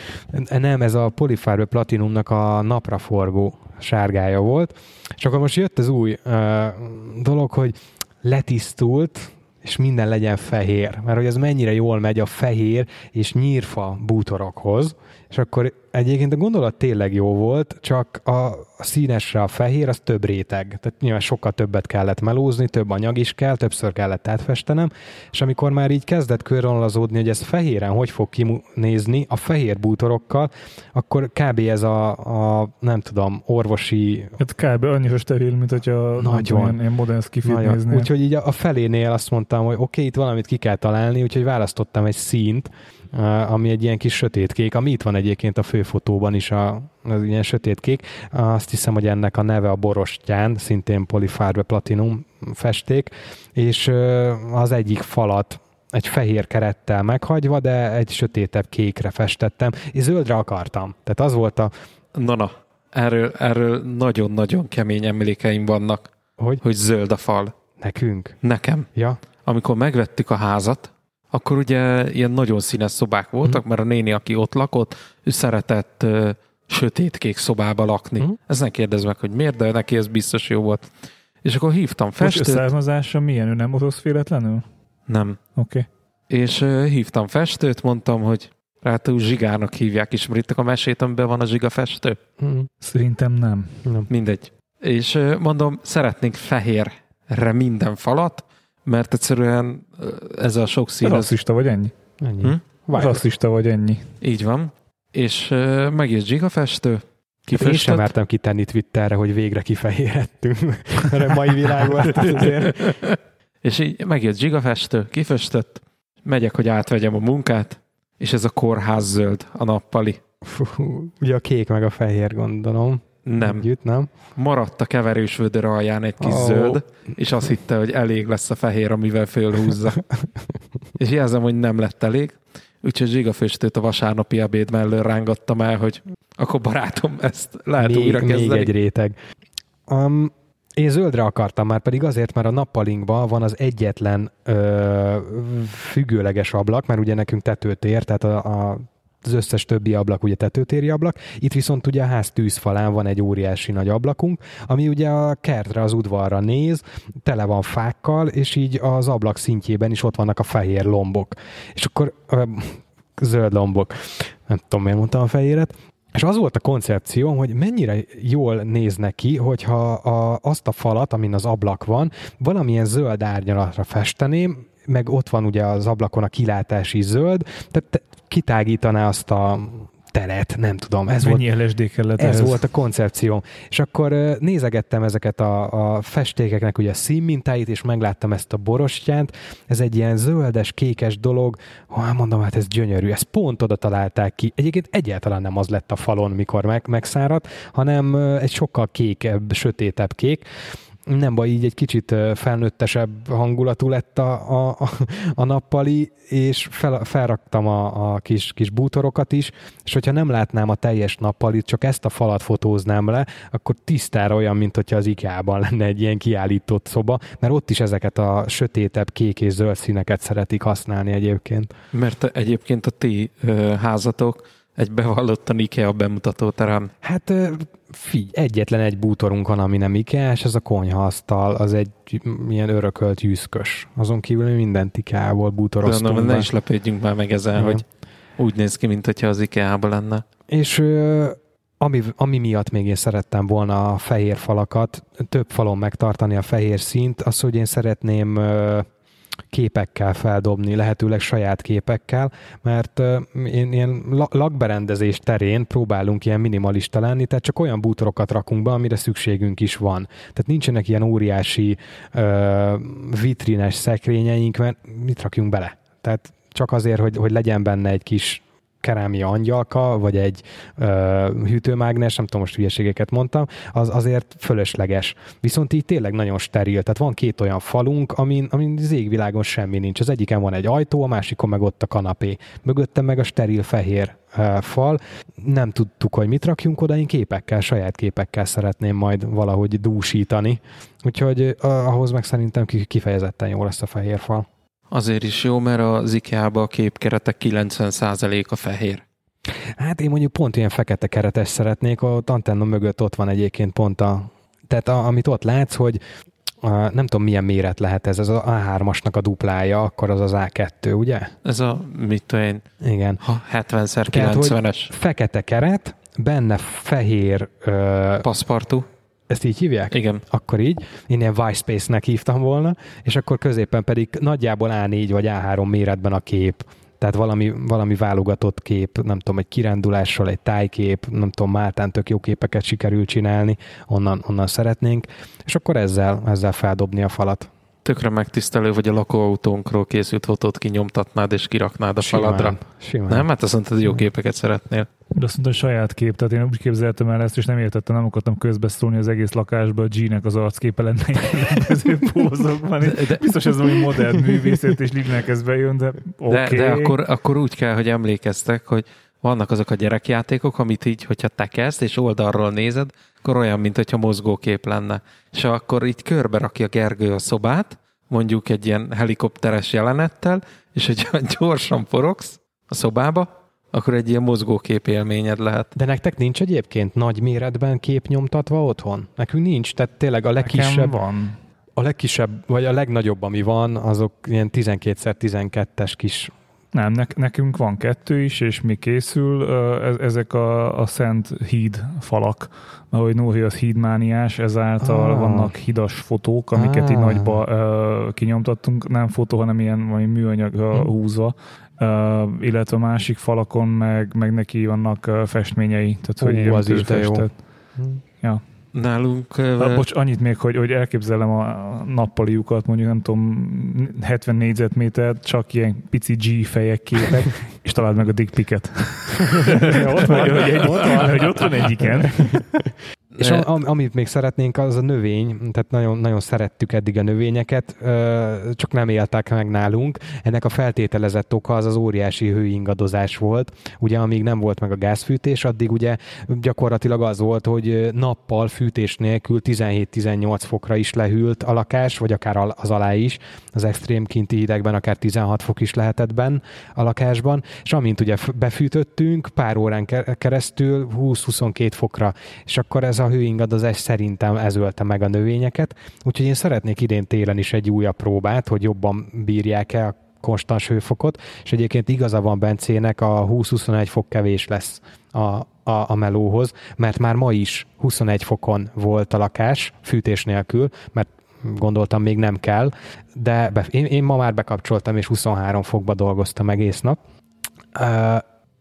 Nem, ez a Polyfarbe Platinumnak a napraforgó sárgája volt. És akkor most jött az új uh, dolog, hogy letisztult, és minden legyen fehér. Mert hogy ez mennyire jól megy a fehér és nyírfa bútorokhoz. És akkor egyébként a gondolat tényleg jó volt, csak a színesre a fehér, az több réteg. Tehát nyilván sokkal többet kellett melózni, több anyag is kell, többször kellett átfestenem, és amikor már így kezdett körvonalazódni, hogy ez fehéren hogy fog kinézni a fehér bútorokkal, akkor kb. Ez a, a nem tudom, orvosi... Hát kb. Annyira steril, mint hogyha nagyon ilyen modern skifit néznél. Úgyhogy így a felénél azt mondtam, hogy oké, okay, itt valamit ki kell találni, úgyhogy választottam egy színt, ami egy ilyen kis sötétkék, ami itt van egyébként a főfotóban is, a, az ilyen sötétkék. Azt hiszem, hogy ennek a neve a Borostyán, szintén Polyfarbe Platinum festék, és az egyik falat egy fehér kerettel meghagyva, de egy sötétebb kékre festettem, és zöldre akartam. Tehát az volt a... Na, na, erről, erről nagyon-nagyon kemény emlékeim vannak, hogy? hogy zöld a fal. Nekünk? Nekem. Ja. Amikor megvettük a házat, akkor ugye ilyen nagyon színes szobák voltak, mm. mert a néni, aki ott lakott, ő szeretett uh, sötétkék szobába lakni. Mm. Ezt ne kérdezz meg, hogy miért, de neki ez biztos jó volt. És akkor hívtam festőt. Most származása milyen? Ő nem orosz véletlenül? Nem. Oké. Okay. És uh, hívtam festőt, mondtam, hogy ráadásul Zsigának hívják. Ismeritek a mesét, amiben van a Zsiga festő? Mm. Szerintem nem. nem. Mindegy. És uh, mondom, szeretnénk fehérre minden falat, mert egyszerűen ez a sok szín... Rasszista vagy ennyi? Ennyi. Hm? Rasszista vagy ennyi. Így van. És uh, megjött zsigafestő. Én sem mertem kitenni Twitterre, hogy végre kifehérettünk. Mert a mai világ volt azért. És így megjött zsigafestő, kifestett, megyek, hogy átvegyem a munkát, és ez a kórház zöld, a nappali. Fú, ugye a kék meg a fehér, gondolom. Nem. Együtt, nem? Maradt a keverős vödör alján egy kis oh. zöld, és azt hitte, hogy elég lesz a fehér, amivel fölhúzza. És jelzem, hogy nem lett elég, úgyhogy zsigafestőt a vasárnapi ebéd mellől rángattam el, hogy akkor barátom, ezt lehet még, újra kezdeni. Még egy réteg. Um, én zöldre akartam már, pedig azért, mert a nappalinkban van az egyetlen ö, függőleges ablak, mert ugye nekünk tetőtér, tehát a, a az összes többi ablak ugye tetőtéri ablak. Itt viszont ugye a ház tűzfalán van egy óriási nagy ablakunk, ami ugye a kertre, az udvarra néz, tele van fákkal, és így az ablak szintjében is ott vannak a fehér lombok. És akkor ö, zöld lombok. Nem tudom, miért mondtam a fehéret. És az volt a koncepcióm, hogy mennyire jól néz neki, hogyha a, azt a falat, amin az ablak van, valamilyen zöld árnyalatra festeném, meg ott van ugye az ablakon a kilátási zöld, tehát kitágítaná azt a teret, nem tudom. Ez Mennyi volt, el es dé kellett ez ehhez? volt a koncepció. És akkor nézegettem ezeket a, a festékeknek ugye a színmintáit, és megláttam ezt a borostyánt. Ez egy ilyen zöldes, kékes dolog. Oh, mondom, hát ez gyönyörű. Ezt pont oda találták ki. Egyébként egyáltalán nem az lett a falon, mikor meg, megszáradt, hanem egy sokkal kékebb, sötétebb kék. Nem baj, így egy kicsit felnőttesebb hangulatú lett a, a, a nappali, és fel, felraktam a, a kis, kis bútorokat is, és hogyha nem látnám a teljes nappalit, csak ezt a falat fotóznám le, akkor tisztára olyan, mint hogyha az IKEA-ban lenne egy ilyen kiállított szoba, mert ott is ezeket a sötétebb kék és zöld színeket szeretik használni egyébként. Mert egyébként a ti házatok egy bevallottan IKEA bemutatóterem. Hát figy, egyetlen egy bútorunk van, ami nem IKEA-s, ez a konyhaasztal, az egy ilyen örökölt jűszkös. Azon kívül mindent IKEA-ból bútoroztunk. De ne is lepődjünk már meg ezen, ja. hogy úgy néz ki, mint hogyha az IKEA-ban lenne. És ami, ami miatt még én szerettem volna a fehér falakat, több falon megtartani a fehér színt, az, hogy én szeretném képekkel feldobni, lehetőleg saját képekkel, mert uh, én ilyen lakberendezés terén próbálunk ilyen minimalista lenni, tehát csak olyan bútorokat rakunk be, amire szükségünk is van. Tehát nincsenek ilyen óriási uh, vitrines szekrényeink, mert mit rakjunk bele? Tehát csak azért, hogy, hogy legyen benne egy kis kerámia angyalka, vagy egy ö, hűtőmágnes, nem tudom, most hülyeségeket mondtam, az azért fölösleges. Viszont így tényleg nagyon steril. Tehát van két olyan falunk, amin, amin az égvilágon semmi nincs. Az egyiken van egy ajtó, a másikon meg ott a kanapé. Mögöttem meg a steril fehér ö, fal. Nem tudtuk, hogy mit rakjunk oda, én képekkel, saját képekkel szeretném majd valahogy dúsítani. Úgyhogy ö, ahhoz meg szerintem kifejezetten jó lesz a fehér fal. Azért is jó, mert az IKEA-ban a képkeretek kilencven százaléka fehér. Hát én mondjuk pont ilyen fekete keretes szeretnék, a antenna mögött ott van egyébként pont a... Tehát a, amit ott látsz, hogy a, nem tudom milyen méret lehet ez, ez az á hármasnak a duplája, akkor az az á kettő, ugye? Ez a, mit tudom én, igen. hetven szer kilencvenes. Fekete keret, benne fehér... Ö, Paszpartú. Ezt így hívják? Igen. Akkor így. Én ilyen Whitespace-nek hívtam volna, és akkor középen pedig nagyjából á négy vagy á három méretben a kép. Tehát valami, valami válogatott kép, nem tudom, egy kirándulással, egy tájkép, nem tudom, Máltán tök jó képeket sikerül csinálni, onnan, onnan szeretnénk, és akkor ezzel, ezzel feldobni a falat. Tökre megtisztelő, hogy a lakóautónkról készült fotót kinyomtatnád és kiraknád a simán, faladra. Simán. Nem? Hát azt mondtad, hogy jó képeket szeretnél. De azt mondta, saját kép, tehát én úgy képzeltem el ezt, és nem értettem, nem akartam közbeszólni az egész lakásba, a G-nek az arcképe lenne különböző pózokban. De, de, biztos ez valami modern művészet, és Lidnek ez bejön, de oké. Okay. De, de akkor, akkor úgy kell, hogy emlékeztek, hogy vannak azok a gyerekjátékok, amit így, hogyha te kezd, és oldalról nézed, akkor olyan, mint hogyha mozgókép lenne. És akkor így körbe rakja Gergő a szobát, mondjuk egy ilyen helikopteres jelenettel, és hogyha gyorsan forogsz a szobába, akkor egy ilyen mozgókép élményed lehet. De nektek nincs egyébként nagy méretben kép nyomtatva otthon? Nekünk nincs, tehát tényleg a legkisebb... Nekem van. A legkisebb, vagy a legnagyobb, ami van, azok ilyen tizenkét szer tizenkettes kis... Nem, ne, nekünk van kettő is, és mi készül, ezek a, a szent híd falak, mert hogy Nóhi az hídmániás, ezáltal ah. vannak hidas fotók, amiket ah. így nagyba uh, kinyomtattunk, nem fotó, hanem ilyen valami műanyag uh, hmm. húzva, uh, illetve a másik falakon meg, meg neki vannak uh, festményei, tehát Ó, hogy az is de jó. Hmm. Ja. Nálunk... Uh, bocs, annyit még, hogy, hogy elképzelem a nappaliukat, mondjuk nem tudom, hetven négyzetméter, csak ilyen pici G fejek képek, és találd meg a dick picket. ott van, hogy, egy, ott van, hogy ott van egyiken. És am, amit még szeretnénk, az a növény, tehát nagyon, nagyon szerettük eddig a növényeket, csak nem éltek meg nálunk. Ennek a feltételezett oka az az óriási hőingadozás volt. Ugye amíg nem volt meg a gázfűtés, addig ugye gyakorlatilag az volt, hogy nappal fűtés nélkül tizenhét-tizennyolc fokra is lehűlt a lakás, vagy akár az alá is. Az extrém kinti hidegben akár tizenhat fok is lehetett benn a lakásban. És amint ugye befűtöttünk, pár órán keresztül húsz-huszonkettő fokra, és akkor ez a hőingadozás szerintem ez ölte meg a növényeket, úgyhogy én szeretnék idén télen is egy újabb próbát, hogy jobban bírják-e a konstans hőfokot, és egyébként igaza van Bencének, a húsz-huszonegy fok kevés lesz a, a, a melóhoz, mert már ma is huszonegy fokon volt a lakás, fűtés nélkül, mert gondoltam még nem kell, de be, én, én ma már bekapcsoltam, és huszonhárom fokba dolgoztam egész nap. Uh,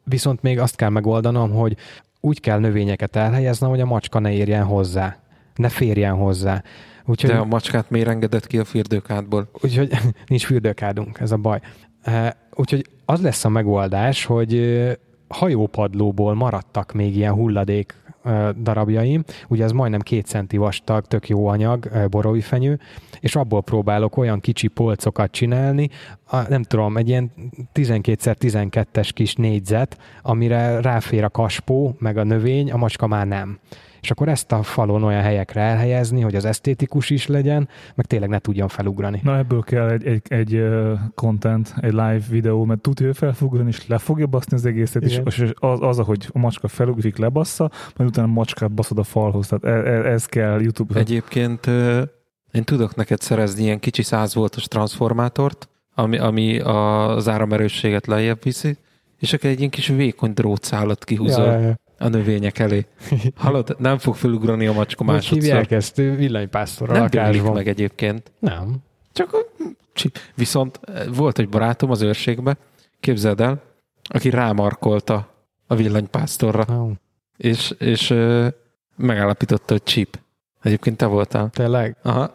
viszont még azt kell megoldanom, hogy úgy kell növényeket elhelyeznem, hogy a macska ne érjen hozzá, ne férjen hozzá. Úgyhogy, de a macskát miért engedett ki a fürdőkádból? Úgyhogy nincs fürdőkádunk, ez a baj. Úgyhogy az lesz a megoldás, hogy hajópadlóból maradtak még ilyen hulladék darabjaim, ugye ez majdnem két centi vastag, tök jó anyag, boróifenyő, és abból próbálok olyan kicsi polcokat csinálni, a, nem tudom, egy ilyen tizenkét tizenkettes kis négyzet, amire ráfér a kaspó, meg a növény, a macska már nem. És akkor ezt a falon olyan helyekre elhelyezni, hogy az esztétikus is legyen, meg tényleg ne tudjon felugrani. Na ebből kell egy, egy, egy uh, content, egy live videó, mert tudja, hogy fel fog ugrani, és le fogja baszni az egészet, és, és az, az, ahogy a macska felugrik, lebassza, majd utána a macskát baszod a falhoz. Tehát ez, ez kell YouTube-ra. Egyébként uh, én tudok neked szerezni ilyen kicsi száz voltos transformátort, ami, ami az áramerősséget lejjebb viszi, és akkor egy ilyen kis vékony drótszálat kihúzol. Ja, ja, ja. A növények elé. Hallod, nem fog felugrani a macska másodszor. Hogy hívják ezt? Villanypásztor a nem lakásban. Nem meg egyébként. Nem. Csak viszont volt egy barátom az őrségbe, képzeld el, aki rámarkolta a villanypásztorra. Oh. És, és uh, megállapította, hogy chip. Egyébként te voltál. Tényleg? Aha.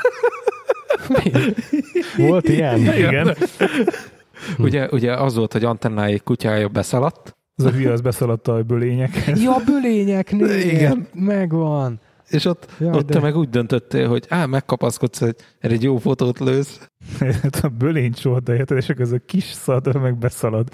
Volt ilyen? Igen. ugye, ugye az volt, hogy antennáig kutyája beszaladt. Az a hülye, az beszaladt a bölényekhez. Ja, a bölényeknél. Igen. Megvan. És ott, Jaj, ott de... te meg úgy döntöttél, hogy á, megkapaszkodsz, hogy egy jó fotót lősz. A bölény csóta, érted, és akkor ez a kis szad, meg beszalad.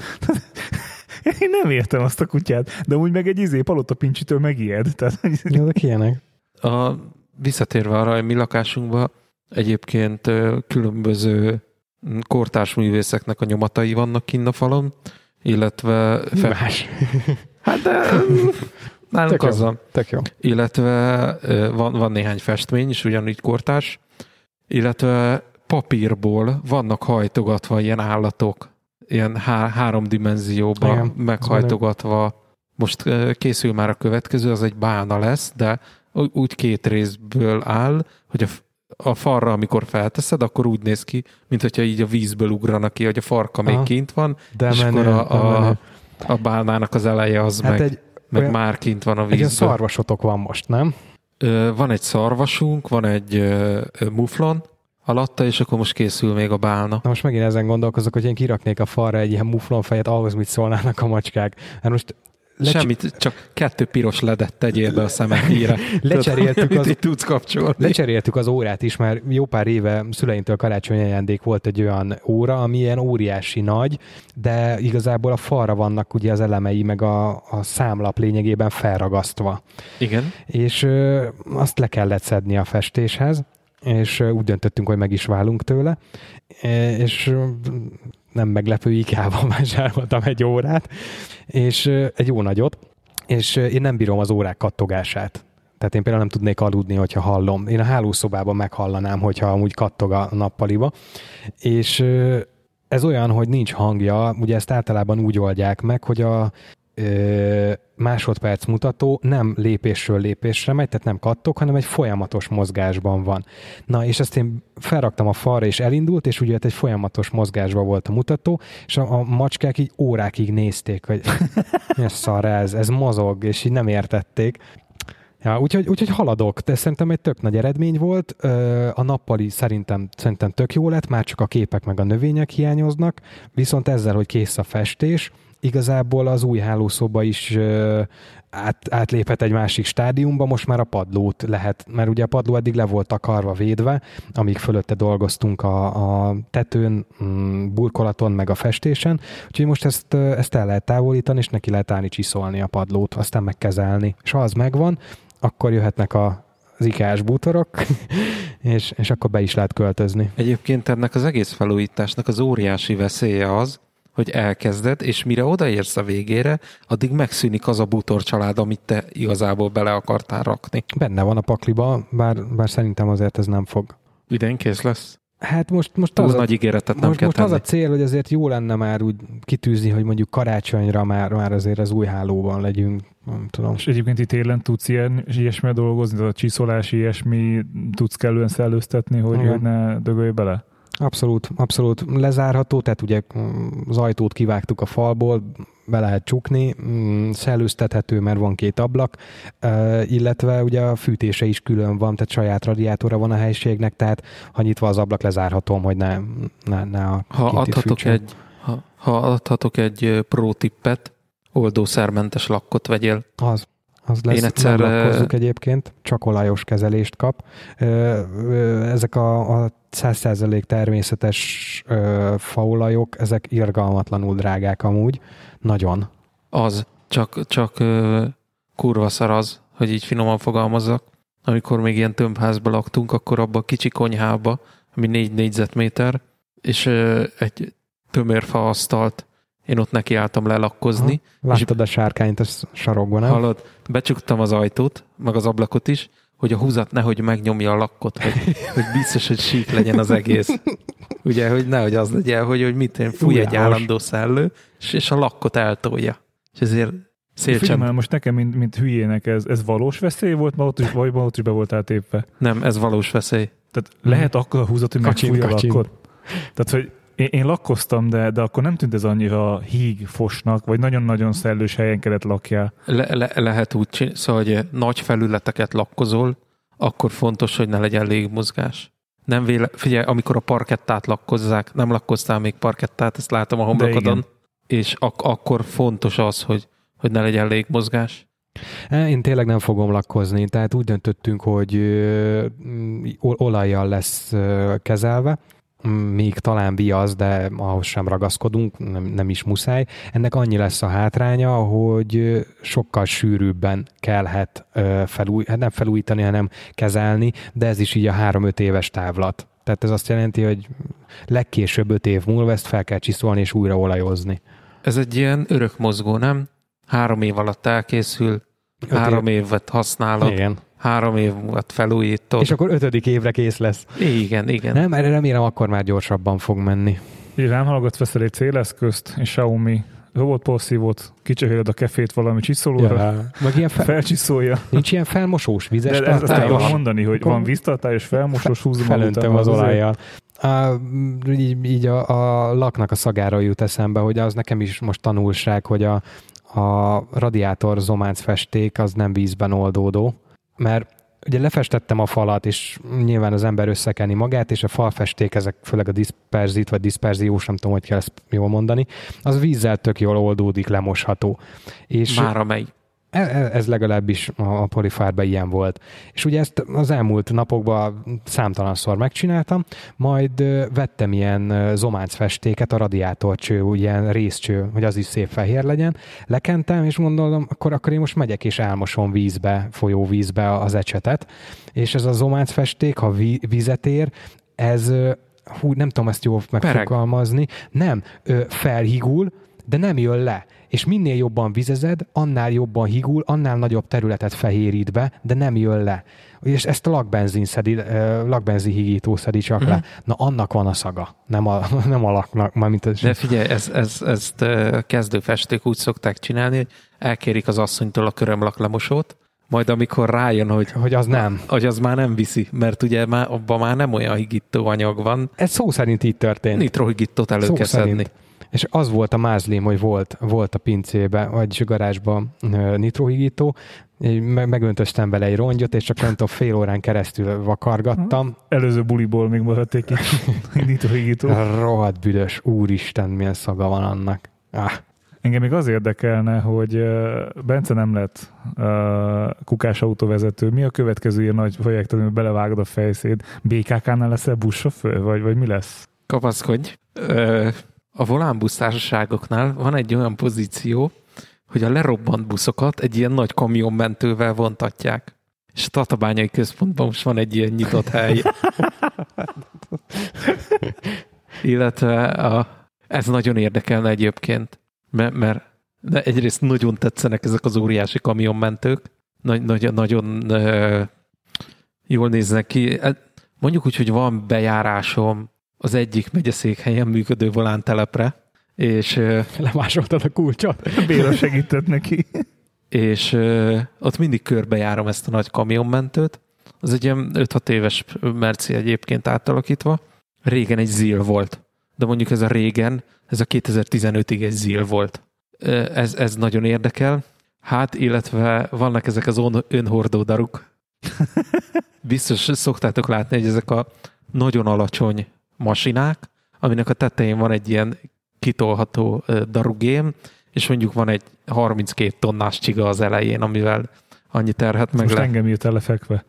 Én nem értem azt a kutyát, de úgy meg egy izé palotapincsitől megijed. Tehát... Ezek ilyenek. A, visszatérve arra, hogy mi lakásunkban egyébként különböző kortárs művészeknek a nyomatai vannak kinn a falon, illetve... Fe... Más. Hát de... Nálunk az van. Tök jó. Illetve van, van néhány festmény is, ugyanígy kortárs, illetve papírból vannak hajtogatva ilyen állatok, ilyen há- három dimenzióban igen, meghajtogatva. Most készül már a következő, az egy bálna lesz, de úgy két részből áll, hogy a, a farra, amikor felteszed, akkor úgy néz ki, mint hogyha így a vízből ugranak ki, hogy a farka Aha. még kint van, de és menő, akkor a, a, a bálnának az eleje az hát meg... Egy... meg olyan, már kint van a vízben. Egy szarvasotok van most, nem? Ö, van egy szarvasunk, van egy ö, muflon alatta, és akkor most készül még a bálna. Na most megint ezen gondolkozok, hogy én kiraknék a falra egy ilyen muflon fejet, ahhoz mit szólnának a macskák. Hát most lecs... Semmit, csak kettő piros ledet tegyél be a szemekére. Lecseréltük, az... tudsz kapcsolni. Lecseréltük az órát is, mert jó pár éve szüleimtől karácsonyi ajándék volt egy olyan óra, ami ilyen óriási nagy, de igazából a falra vannak ugye az elemei, meg a, a számlap lényegében felragasztva. Igen. És ö, azt le kellett szedni a festéshez, és úgy döntöttünk, hogy meg is válunk tőle, és nem meglepő, ikában vásároltam egy órát, és egy jó nagyot, és én nem bírom az órák kattogását. Tehát én például nem tudnék aludni, hogyha hallom. Én a hálószobában meghallanám, hogyha amúgy kattog a nappaliba. És ez olyan, hogy nincs hangja, ugye ezt általában úgy oldják meg, hogy a ö, másodperc mutató nem lépésről lépésre megy, tehát nem kattog, hanem egy folyamatos mozgásban van. Na, és ezt én felraktam a falra, és elindult, és ugye egy folyamatos mozgásban volt a mutató, és a, a macskák így órákig nézték, hogy mi a szar ez, ez mozog, és így nem értették. Ja, úgyhogy, úgyhogy haladok, de szerintem egy tök nagy eredmény volt. A nappali szerintem, szerintem tök jó lett, már csak a képek meg a növények hiányoznak, viszont ezzel, hogy kész a festés, igazából az új hálószoba is át, átléphet egy másik stádiumba, most már a padlót lehet, mert ugye a padló eddig le volt takarva, védve, amíg fölötte dolgoztunk a, a tetőn, burkolaton, meg a festésen, úgyhogy most ezt, ezt el lehet távolítani, és neki lehet állni csiszolni a padlót, aztán megkezelni. És ha az megvan, akkor jöhetnek a az ikás bútorok, és, és akkor be is lehet költözni. Egyébként ennek az egész felújításnak az óriási veszélye az, hogy elkezded, és mire odaérsz a végére, addig megszűnik az a bútorcsalád, amit te igazából bele akartál rakni. Benne van a pakliba, bár, bár szerintem azért ez nem fog. Idén kész lesz? Hát most, most túl az nagy a, ígéretet nem most, kell most tenni. az a cél, hogy azért jó lenne már úgy kitűzni, hogy mondjuk karácsonyra már, már azért az új hálóban legyünk, nem tudom. És egyébként itt télen tudsz ilyen, ilyesmire dolgozni, tehát a csiszolás, ilyesmi tudsz kellően szellőztetni, hogy, hogy ne dögölj bele? Abszolút, abszolút lezárható, tehát ugye az ajtót kivágtuk a falból, be lehet csukni, szellőztethető, mert van két ablak, illetve ugye a fűtése is külön van, tehát saját radiátora van a helyiségnek, tehát ha nyitva az ablak, lezárhatom, hogy ne, ne, ne a ha adhatok egy, ha, ha adhatok egy pro tippet, oldószermentes lakkot vegyél. Az. Az lesz, Én egyszer... nem lakkozzuk egyébként, csak olajos kezelést kap. Ezek a, a száz százalék természetes faolajok, ezek irgalmatlanul drágák amúgy. Nagyon. Az. Csak, csak kurva szar az, hogy így finoman fogalmazzak. Amikor még ilyen tömbházban laktunk, akkor abba a kicsi konyhába, ami négy négyzetméter, és egy tömérfa asztalt én ott nekiálltam lelakkozni. Aha. Láttad a sárkányt a sarokban, nem? Hallod, becsuktam az ajtót, meg az ablakot is, hogy a húzat nehogy megnyomja a lakkot, hogy, hogy biztos, hogy sík legyen az egész. Ugye, hogy nehogy az legyen, hogy, hogy mit én fúj egy állandó szellő, és, és a lakkot eltolja. És ezért szélcsend. Figyelj, most nekem, mint, mint hülyének, ez, ez valós veszély volt, ma ott is, vagy ma ott is be voltál tépve? Nem, ez valós veszély. Tehát lehet akkor a húzat, hogy megfújja a lakkot? Tehát, hogy Én, én lakkoztam, de, de akkor nem tűnt ez annyira híg fosnak, vagy nagyon-nagyon szellős helyen kellett lakjál. Le, le, lehet úgy csinálni, szóval, hogy nagy felületeket lakkozol, akkor fontos, hogy ne legyen légmozgás. Nem véle, figyelj, amikor a parkettát lakkozzák, nem lakkoztál még parkettát, ezt látom a homlokodon, és ak- akkor fontos az, hogy, hogy ne legyen légmozgás. Én tényleg nem fogom lakkozni, tehát úgy döntöttünk, hogy olajjal lesz kezelve, még talán viasz, de ahhoz sem ragaszkodunk, nem, nem is muszáj. Ennek annyi lesz a hátránya, hogy sokkal sűrűbben kellhet felúj, nem felújítani, hanem kezelni, de ez is így a három-öt éves távlat. Tehát ez azt jelenti, hogy legkésőbb öt év múlva ezt fel kell csiszolni és újra olajozni. Ez egy ilyen örök mozgó, nem? Három év alatt elkészül, öt három év. évet használod. Igen. Három év múlva felújítod. És akkor ötödik évre kész lesz. Igen, igen. Nem, erre remélem akkor már gyorsabban fog menni. Így rám hallgatsz, veszel egy céleszközt, és Xiaomi robotporszívót, kicsehéled a kefét valami csiszolóra, ja, meg ilyen fel... felcsiszolja. Nincs ilyen felmosós, vizes de tartály? De ezt tudom mondani, hogy van víztartály, és felmosós húzom. Felöntöm az olajjal. A, így így a, a laknak a szagára jut eszembe, hogy az nekem is most tanulság, hogy a, a radiátor zománc festék az nem vízben oldódó, mert ugye lefestettem a falat, és nyilván az ember összekeni magát, és a falfesték, ezek főleg a diszperzit, vagy diszperziós, nem tudom, hogy kell ezt jól mondani, az vízzel tök jól oldódik, lemosható. És már amely. Ez legalábbis a Polyfárban ilyen volt. És ugye ezt az elmúlt napokban számtalanszor megcsináltam, majd vettem ilyen zománcfestéket, a radiátorcső, ilyen részcső, hogy az is szép fehér legyen, lekentem, és gondolom, akkor, akkor én most megyek és elmosom vízbe, folyóvízbe az ecsetet, és ez a zománcfesték, ha vizet ér, ez, hú, nem tudom ezt jól megfogalmazni, nem, felhigul, de nem jön le. És minél jobban vizezed, annál jobban higul, annál nagyobb területet fehérít be, de nem jön le. És ezt a lakbenzin szedi, lakbenzin higító szedi csak mm-hmm. le. Na, annak van a szaga, nem a, nem a laknak. Mint az... De figyelj, ez, ez, ezt kezdőfesték úgy szokták csinálni, hogy elkérik az asszonytól a körömlaklemosót, majd amikor rájön, hogy, hogy az nem. Hogy az már nem viszi, mert ugye már, abban már nem olyan higító anyag van. Ez szó szerint így történt. Nitrohigítót elő kell szedni. És az volt a mázlim, hogy volt, volt a pincébe, vagy a garázsban nitrohigító, megöntöztem vele egy rongyot, és csak nem tudom, fél órán keresztül vakargattam. Előző buliból még maradt egy nitrohigító. Rohadt büdös, úristen, milyen szaga van annak. Ah. Engem még az érdekelne, hogy Bence nem lett kukás autóvezető. Mi a következő ilyen nagy projekt, amiben belevágod a fejszéd? bé ká ká-nál leszel buszsofőr, vagy, vagy mi lesz? Kapaszkodj. Ö... A volánbusz társaságoknál van egy olyan pozíció, hogy a lerobbant buszokat egy ilyen nagy kamionmentővel vontatják. És a Tatabányai Központban most van egy ilyen nyitott hely. Illetve a, ez nagyon érdekelne egyébként, mert, mert de egyrészt nagyon tetszenek ezek az óriási kamionmentők, Nagy, nagyon, nagyon uh, jól néznek ki. Mondjuk úgy, hogy van bejárásom az egyik megyeszékhelyen működő volántelepre, és... Lemásoltad a kulcsot. Béla segített neki. És uh, ott mindig körbejárom ezt a nagy kamionmentőt. Az egy ilyen öt-hat éves merci egyébként átalakítva, régen egy zil volt. De mondjuk ez a régen, ez a kétezer-tizenötig egy zil volt. Ez, ez nagyon érdekel. Hát, illetve vannak ezek az on, önhordó daruk. Biztos szoktátok látni, hogy ezek a nagyon alacsony masinák, aminek a tetején van egy ilyen kitolható darugém, és mondjuk van egy harminckét tonnás csiga az elején, amivel annyi terhet meg most le. engem írt lefekve.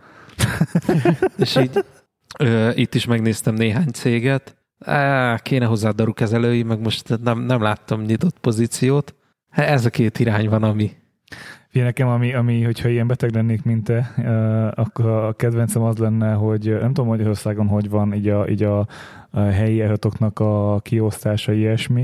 És így ö, itt is megnéztem néhány céget. Á, kéne hozzá darukezelői, meg most nem, nem láttam nyitott pozíciót. Hát ez a két irány van, ami... Fé, nekem, ami, ami, hogyha ilyen beteg lennék, mint te, uh, akkor a kedvencem az lenne, hogy nem tudom, Magyarországon hogy van így a, így a, a helyi ehatoknak a kiosztása, ilyesmi,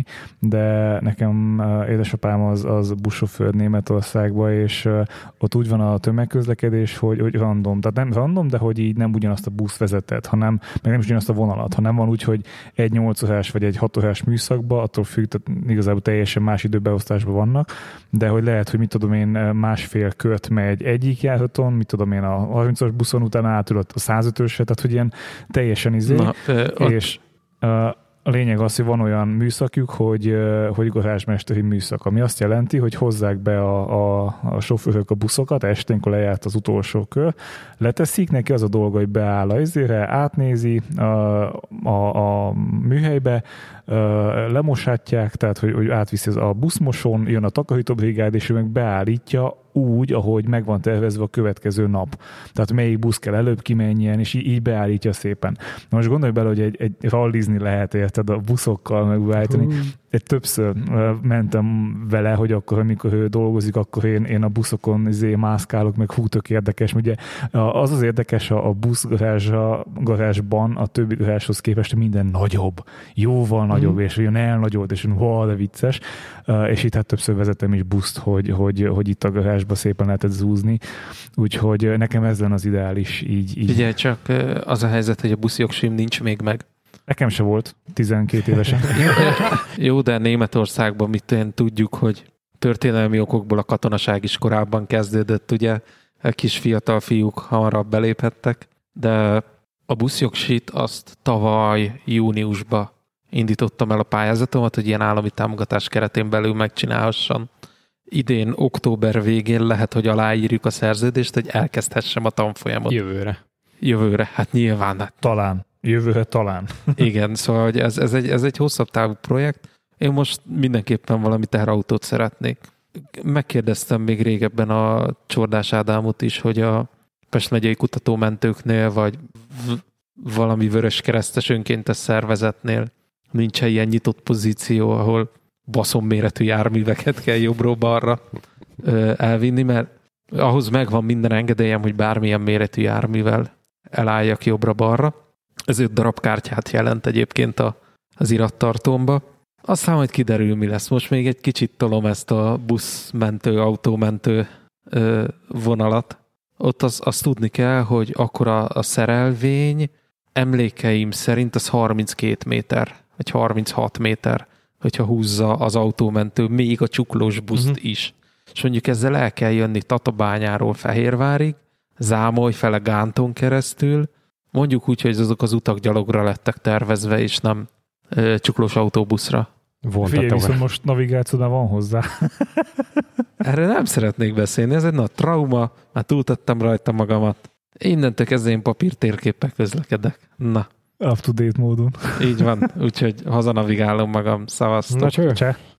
de nekem uh, édesapám az, az buszsofőr Németországban, és uh, ott úgy van a tömegközlekedés, hogy, hogy random, tehát nem random, de hogy így nem ugyanazt a busz vezetett, hanem, meg nem is ugyanazt a vonalat, hanem van úgy, hogy egy nyolc órás vagy egy hat órás műszakba, attól függ, tehát igazából teljesen más időbeosztásban vannak, de hogy lehet, hogy mit tudom én, másfél kört megy egyik járaton, mit tudom én, a harmincas buszon utána átül a százötösre, tehát hogy ilyen teljesen izé, Na, és uh, a lényeg az, hogy van olyan műszakjuk, hogy, uh, hogy garázsmesteri műszak, ami azt jelenti, hogy hozzák be a, a, a sofőrök a buszokat, esténkor lejárt az utolsó kör, leteszik, neki az a dolga, hogy beáll a izére, átnézi a, a, a műhelybe, Uh, lemosátják, tehát hogy, hogy átviszi a buszmoson, jön a takarítóbrigád, és ő meg beállítja úgy, ahogy meg van tervezve a következő nap. Tehát melyik busz kell előbb kimenjen, és így, így beállítja szépen. Na most gondolj bele, hogy egy, egy rallizni lehet, érted, a buszokkal megbeállítani. Uh. Egy többször uh, mentem vele, hogy akkor, amikor ő dolgozik, akkor én, én a buszokon izé mászkálok, meg hú, tök érdekes. Ugye az az érdekes a, a buszgarázsban a többi garázshoz képest minden nagyobb. Jóval nagyobb, mm. és olyan elnagyolt, és olyan de vicces. Uh, és itt hát többször vezetem is buszt, hogy, hogy, hogy itt a garázsba szépen lehetett zúzni. Úgyhogy nekem ez lenne az ideális így. így. Ugye csak az a helyzet, hogy a buszjogsim nincs még meg. Nekem se volt, tizenkét évesen. Jó, de Németországban mit én tudjuk, hogy történelmi okokból a katonaság is korábban kezdődött, ugye kis fiatal fiúk hamarabb beléphettek, de a buszjogsit azt tavaly júniusban indítottam el a pályázatomat, hogy ilyen állami támogatás keretén belül megcsinálhassam. Idén október végén lehet, hogy aláírjuk a szerződést, hogy elkezdhessem a tanfolyamot. Jövőre. Jövőre, hát nyilván. Hát. Talán. Jövőre talán. Igen, szóval hogy ez, ez, egy, ez egy hosszabb távú projekt. Én most mindenképpen valami teherautót szeretnék. Megkérdeztem még régebben a Csordás Ádámot is, hogy a Pest megyei kutatómentőknél, vagy valami vöröskeresztes önkéntes szervezetnél nincs ilyen nyitott pozíció, ahol baszonméretű járműveket kell jobbról-balra elvinni, mert ahhoz megvan minden engedélyem, hogy bármilyen méretű járművel elálljak jobbra-balra. Ez öt darab kártyát jelent egyébként a, az irattartómba. Aztán majd kiderül, mi lesz. Most még egy kicsit tolom ezt a buszmentő, autómentő ö, vonalat. Ott az, azt tudni kell, hogy akkor a, a szerelvény emlékeim szerint az harminckét méter, vagy harminchat méter, hogyha húzza az autómentő még a csuklós buszt uh-huh. is. És mondjuk ezzel el kell jönni Tatabányáról Fehérvárig, Zámoly fele Gánton keresztül, mondjuk úgy, hogy azok az utak gyalogra lettek tervezve, és nem ö, csuklós autóbuszra. Figyelj, viszont most navigációnál van hozzá. Erre nem szeretnék beszélni, ez egy nagy trauma, már túltettem rajta magamat. Innentől kezdve én papírtérképpel közlekedek. Na. Up-to-date módon. Így van, úgyhogy hazanavigálom magam. Szavaztok. Na cső. Cseh.